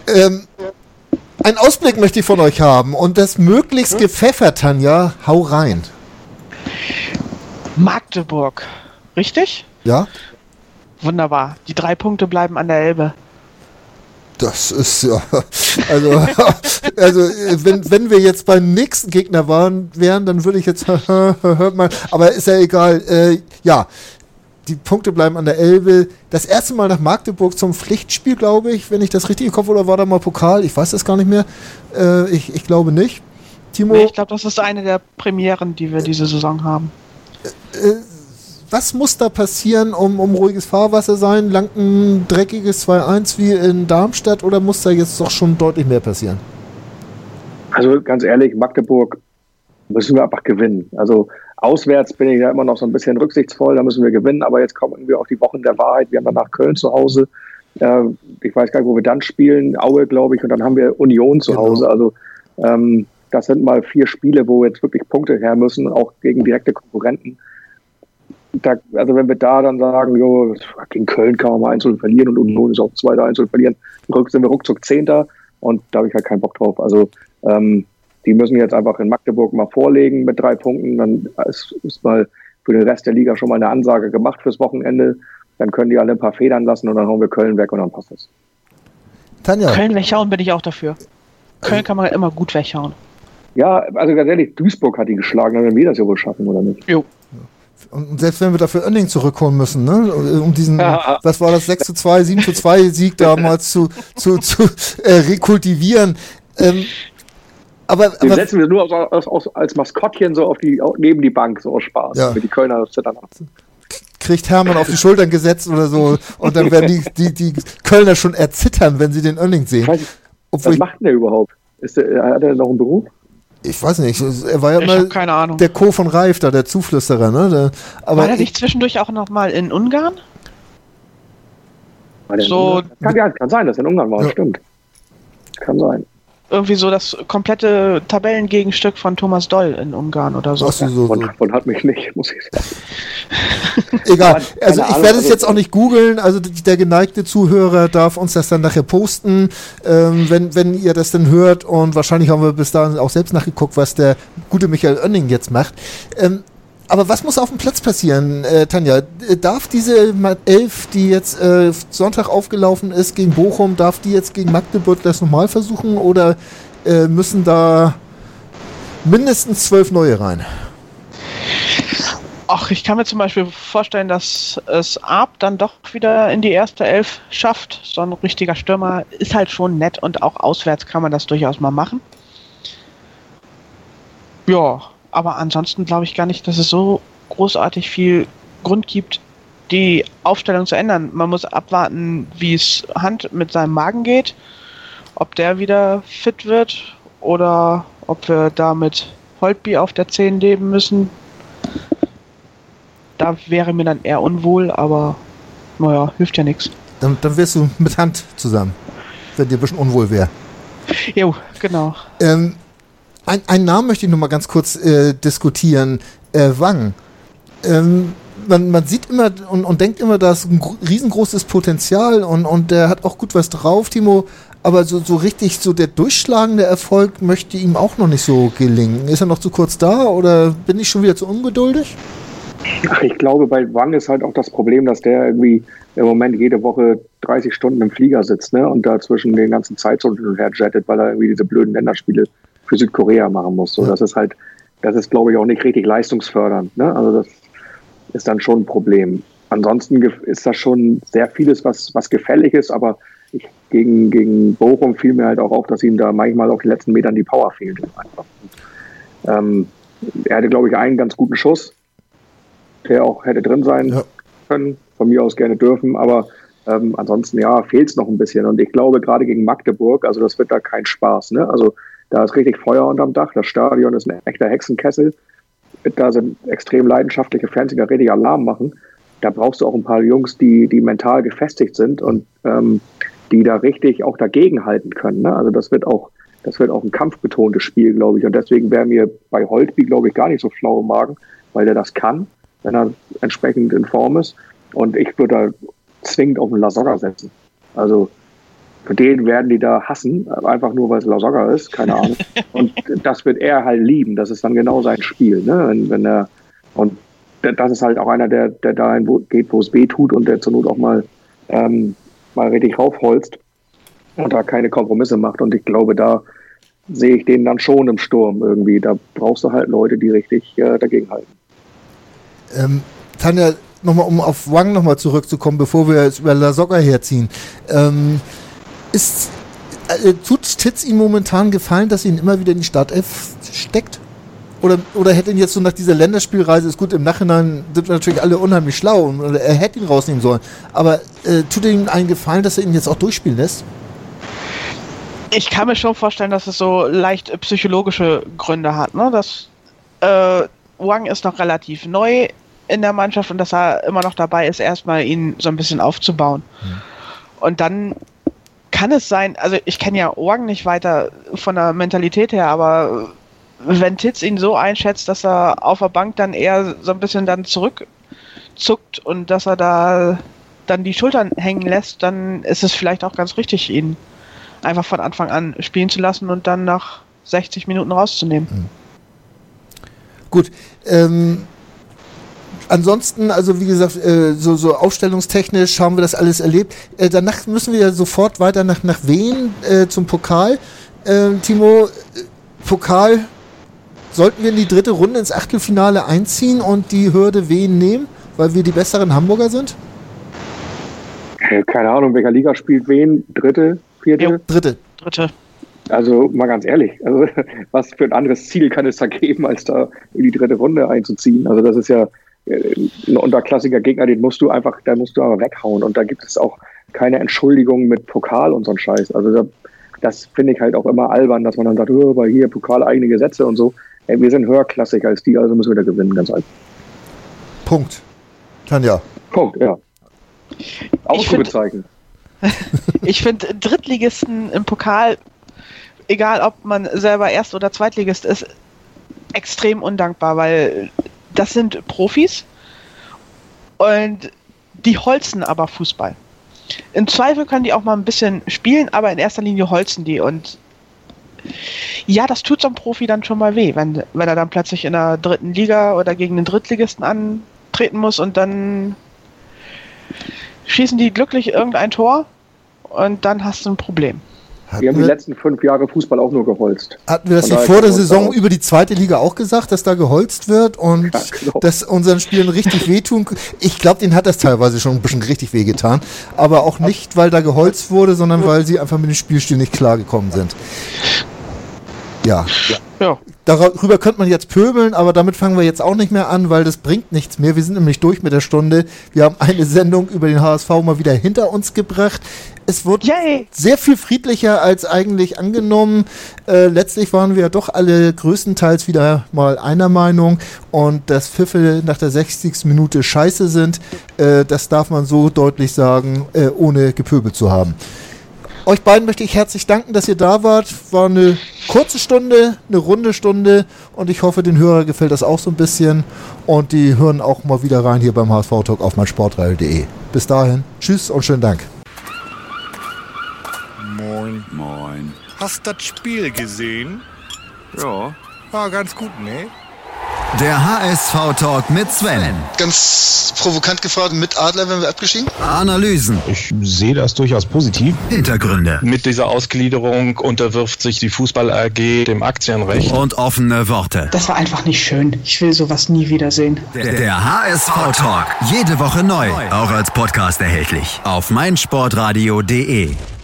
Speaker 2: Einen Ausblick möchte ich von euch haben und das möglichst gepfeffert, Tanja. Hau rein.
Speaker 3: Magdeburg, richtig?
Speaker 2: Ja.
Speaker 3: Wunderbar. Die 3 Punkte bleiben an der Elbe.
Speaker 2: Das ist ja, also wenn wir jetzt beim nächsten Gegner wären, dann würde ich jetzt, hört mal, aber ist ja egal. Die Punkte bleiben an der Elbe. Das erste Mal nach Magdeburg zum Pflichtspiel, glaube ich, wenn ich das richtig im Kopf, oder war da mal Pokal? Ich weiß das gar nicht mehr. Ich glaube nicht. Timo?
Speaker 3: Nee, ich glaube, das ist eine der Premieren, die wir diese Saison haben.
Speaker 2: Was muss da passieren, um ruhiges Fahrwasser sein? Langt ein dreckiges 2-1 wie in Darmstadt oder muss da jetzt doch schon deutlich mehr passieren?
Speaker 4: Also ganz ehrlich, Magdeburg müssen wir einfach gewinnen. Also auswärts bin ich ja immer noch so ein bisschen rücksichtsvoll, da müssen wir gewinnen, aber jetzt kommen irgendwie auch die Wochen der Wahrheit. Wir haben danach Köln zu Hause. Ich weiß gar nicht, wo wir dann spielen. Aue, glaube ich. Und dann haben wir Union zu Hause. Also das sind mal 4 Spiele, wo jetzt wirklich Punkte her müssen, auch gegen direkte Konkurrenten. Also wenn wir da dann sagen, jo, gegen Köln kann man mal 1-0 verlieren und Union ist auch 2-1 verlieren, sind wir ruckzuck 10. Und da habe ich halt keinen Bock drauf. Also die müssen jetzt einfach in Magdeburg mal vorlegen mit 3 Punkten. Dann ist mal für den Rest der Liga schon mal eine Ansage gemacht fürs Wochenende. Dann können die alle ein paar Federn lassen und dann hauen wir Köln weg und dann passt es.
Speaker 2: Tanja.
Speaker 3: Köln weghauen bin ich auch dafür. Köln kann man immer gut weghauen.
Speaker 4: Ja, also ganz ehrlich, Duisburg hat die geschlagen, dann werden wir das ja wohl schaffen, oder nicht?
Speaker 3: Jo.
Speaker 2: Und selbst wenn wir dafür Oenning zurückholen müssen, ne, um diesen, was war das, 6:2, 7:2 Sieg damals zu rekultivieren. Aber
Speaker 4: setzen wir nur als Maskottchen so neben die Bank, so aus Spaß, damit die Kölner zittern.
Speaker 2: Kriegt Hermann auf die Schultern gesetzt oder so und dann werden die Kölner schon erzittern, wenn sie den Oenning sehen.
Speaker 4: Was macht denn der überhaupt? Hat er noch einen Beruf?
Speaker 2: Ich weiß nicht, er war ja immer der Co. von Reif, der Zuflüsterer, ne?
Speaker 3: War der nicht zwischendurch auch noch mal in Ungarn?
Speaker 4: Kann sein, dass er in Ungarn war, stimmt. Kann sein.
Speaker 3: Irgendwie so das komplette Tabellengegenstück von Thomas Doll in Ungarn oder so.
Speaker 4: Und hat mich nicht, muss ich sagen.
Speaker 2: Egal, also ich werde es jetzt auch nicht googeln, also der geneigte Zuhörer darf uns das dann nachher posten, wenn ihr das dann hört, und wahrscheinlich haben wir bis dahin auch selbst nachgeguckt, was der gute Michael Oenning jetzt macht. Aber was muss auf dem Platz passieren, Tanja? Darf diese 11, die jetzt Sonntag aufgelaufen ist gegen Bochum, darf die jetzt gegen Magdeburg das nochmal versuchen oder müssen da mindestens 12 neue rein?
Speaker 3: Ach, ich kann mir zum Beispiel vorstellen, dass es Arp dann doch wieder in die erste 11 schafft. So ein richtiger Stürmer ist halt schon nett und auch auswärts kann man das durchaus mal machen. Ja, aber ansonsten glaube ich gar nicht, dass es so großartig viel Grund gibt, die Aufstellung zu ändern. Man muss abwarten, wie es Hand mit seinem Magen geht, ob der wieder fit wird oder ob wir da mit Holtby auf der 10 leben müssen. Da wäre mir dann eher unwohl, aber naja, hilft ja nichts.
Speaker 2: Dann wärst du mit Hand zusammen, wenn dir ein bisschen unwohl wäre.
Speaker 3: Jo, genau.
Speaker 2: Einen Namen möchte ich noch mal ganz kurz diskutieren. Wang. Man sieht immer und denkt immer, da ist ein riesengroßes Potenzial und der hat auch gut was drauf, Timo. Aber so richtig, so der durchschlagende Erfolg möchte ihm auch noch nicht so gelingen. Ist er noch zu kurz da oder bin ich schon wieder zu ungeduldig?
Speaker 4: Ach, ich glaube, bei Wang ist halt auch das Problem, dass der irgendwie im Moment jede Woche 30 Stunden im Flieger sitzt, ne? Und da zwischen den ganzen Zeitzonen hin und her jettet, weil er irgendwie diese blöden Länderspiele für Südkorea machen muss. So, das ist, glaube ich, auch nicht richtig leistungsfördernd, ne? Also das ist dann schon ein Problem. Ansonsten ist das schon sehr vieles, was gefällig ist, aber gegen Bochum fiel mir halt auch auf, dass ihm da manchmal auf den letzten Metern die Power fehlt. Einfach. Er hatte, glaube ich, einen ganz guten Schuss, der auch hätte drin sein können, von mir aus gerne dürfen, aber ansonsten, fehlt es noch ein bisschen. Und ich glaube, gerade gegen Magdeburg, also das wird da kein Spaß, ne? Also da ist richtig Feuer unterm Dach, das Stadion ist ein echter Hexenkessel, da sind extrem leidenschaftliche Fans, die da richtig Alarm machen. Da brauchst du auch ein paar Jungs, die mental gefestigt sind und die da richtig auch dagegenhalten können, ne? Also das wird auch ein kampfbetontes Spiel, glaube ich. Und deswegen wäre mir bei Holtby, glaube ich, gar nicht so flau im Magen, weil der das kann, wenn er entsprechend in Form ist. Und ich würde da zwingend auf den Lasogga setzen. Also für den werden die da hassen, einfach nur, weil es Lasogga ist, keine Ahnung. Und das wird er halt lieben. Das ist dann genau sein Spiel, ne? Und das ist halt auch einer, der dahin geht, wo es weh tut und der zur Not auch mal richtig raufholzt und da keine Kompromisse macht. Und ich glaube, da sehe ich den dann schon im Sturm irgendwie. Da brauchst du halt Leute, die richtig dagegenhalten.
Speaker 2: Tanja, nochmal, um auf Wang nochmal zurückzukommen, bevor wir jetzt über Lasogga herziehen. Tut Titz ihm momentan gefallen, dass ihn immer wieder in die Startelf steckt? Oder hätte ihn jetzt so nach dieser Länderspielreise, ist gut, im Nachhinein sind wir natürlich alle unheimlich schlau und er hätte ihn rausnehmen sollen. Aber tut ihm einen Gefallen, dass er ihn jetzt auch durchspielen lässt?
Speaker 3: Ich kann mir schon vorstellen, dass es so leicht psychologische Gründe hat, ne? Dass Wang ist noch relativ neu in der Mannschaft und dass er immer noch dabei ist, erstmal ihn so ein bisschen aufzubauen. Und dann kann es sein, also ich kenne ja Orgen nicht weiter von der Mentalität her, aber wenn Titz ihn so einschätzt, dass er auf der Bank dann eher so ein bisschen dann zurückzuckt und dass er da dann die Schultern hängen lässt, dann ist es vielleicht auch ganz richtig, ihn einfach von Anfang an spielen zu lassen und dann nach 60 Minuten rauszunehmen.
Speaker 2: Gut, ansonsten, also wie gesagt, so aufstellungstechnisch haben wir das alles erlebt. Danach müssen wir ja sofort weiter nach Wien zum Pokal. Timo, Pokal, sollten wir in die dritte Runde ins Achtelfinale einziehen und die Hürde Wien nehmen, weil wir die besseren Hamburger sind?
Speaker 4: Keine Ahnung, welcher Liga spielt Wien? Dritte? Vierte?
Speaker 3: Jo,
Speaker 2: Dritte.
Speaker 4: Also mal ganz ehrlich, also was für ein anderes Ziel kann es da geben, als da in die dritte Runde einzuziehen? Also das ist ja ein unterklassiger Gegner, den musst du einfach weghauen. Und da gibt es auch keine Entschuldigung mit Pokal und so ein Scheiß. Also das finde ich halt auch immer albern, dass man dann sagt, weil hier Pokal eigene Gesetze und so. Ey, wir sind höherklassig als die, also müssen wir da gewinnen, ganz einfach.
Speaker 2: Punkt. Tanja.
Speaker 4: Punkt, ja. Ausrufezeichen.
Speaker 3: Ich finde Drittligisten im Pokal, egal ob man selber Erst- oder Zweitligist ist, extrem undankbar, weil das sind Profis und die holzen aber Fußball. Im Zweifel können die auch mal ein bisschen spielen, aber in erster Linie holzen die. Und ja, das tut so einem Profi dann schon mal weh, wenn er dann plötzlich in der dritten Liga oder gegen den Drittligisten antreten muss und dann schießen die glücklich irgendein Tor und dann hast du ein Problem.
Speaker 4: Wir haben die letzten 5 Jahre Fußball auch nur geholzt.
Speaker 2: Hatten wir das nicht vor der Saison über die zweite Liga auch gesagt, dass da geholzt wird und ja, genau, dass unseren Spielen richtig wehtun? Ich glaube, denen hat das teilweise schon ein bisschen richtig wehgetan. Aber auch nicht, weil da geholzt wurde, sondern weil sie einfach mit dem Spielstil nicht klargekommen sind. Ja. Darüber könnte man jetzt pöbeln, aber damit fangen wir jetzt auch nicht mehr an, weil das bringt nichts mehr. Wir sind nämlich durch mit der Stunde. Wir haben eine Sendung über den HSV mal wieder hinter uns gebracht. Es wurde sehr viel friedlicher als eigentlich angenommen. Letztlich waren wir ja doch alle größtenteils wieder mal einer Meinung und dass Pfiffe nach der 60. Minute scheiße sind, das darf man so deutlich sagen, ohne gepöbelt zu haben. Euch beiden möchte ich herzlich danken, dass ihr da wart. War eine kurze Stunde, eine runde Stunde und ich hoffe, den Hörern gefällt das auch so ein bisschen und die hören auch mal wieder rein hier beim HSV-Talk auf meinsportradio.de. Bis dahin, tschüss und schönen Dank.
Speaker 6: Moin. Hast das Spiel gesehen? Ja. War ganz gut, ne?
Speaker 1: Der HSV-Talk mit Sven.
Speaker 7: Ganz provokant gefragt, mit Adler werden wir abgeschieden?
Speaker 1: Analysen.
Speaker 8: Ich sehe das durchaus positiv.
Speaker 1: Hintergründe.
Speaker 8: Mit dieser Ausgliederung unterwirft sich die Fußball AG dem Aktienrecht.
Speaker 1: Und offene Worte.
Speaker 9: Das war einfach nicht schön. Ich will sowas nie wiedersehen.
Speaker 1: Der HSV-Talk. Jede Woche neu. Auch als Podcast erhältlich. Auf meinsportradio.de.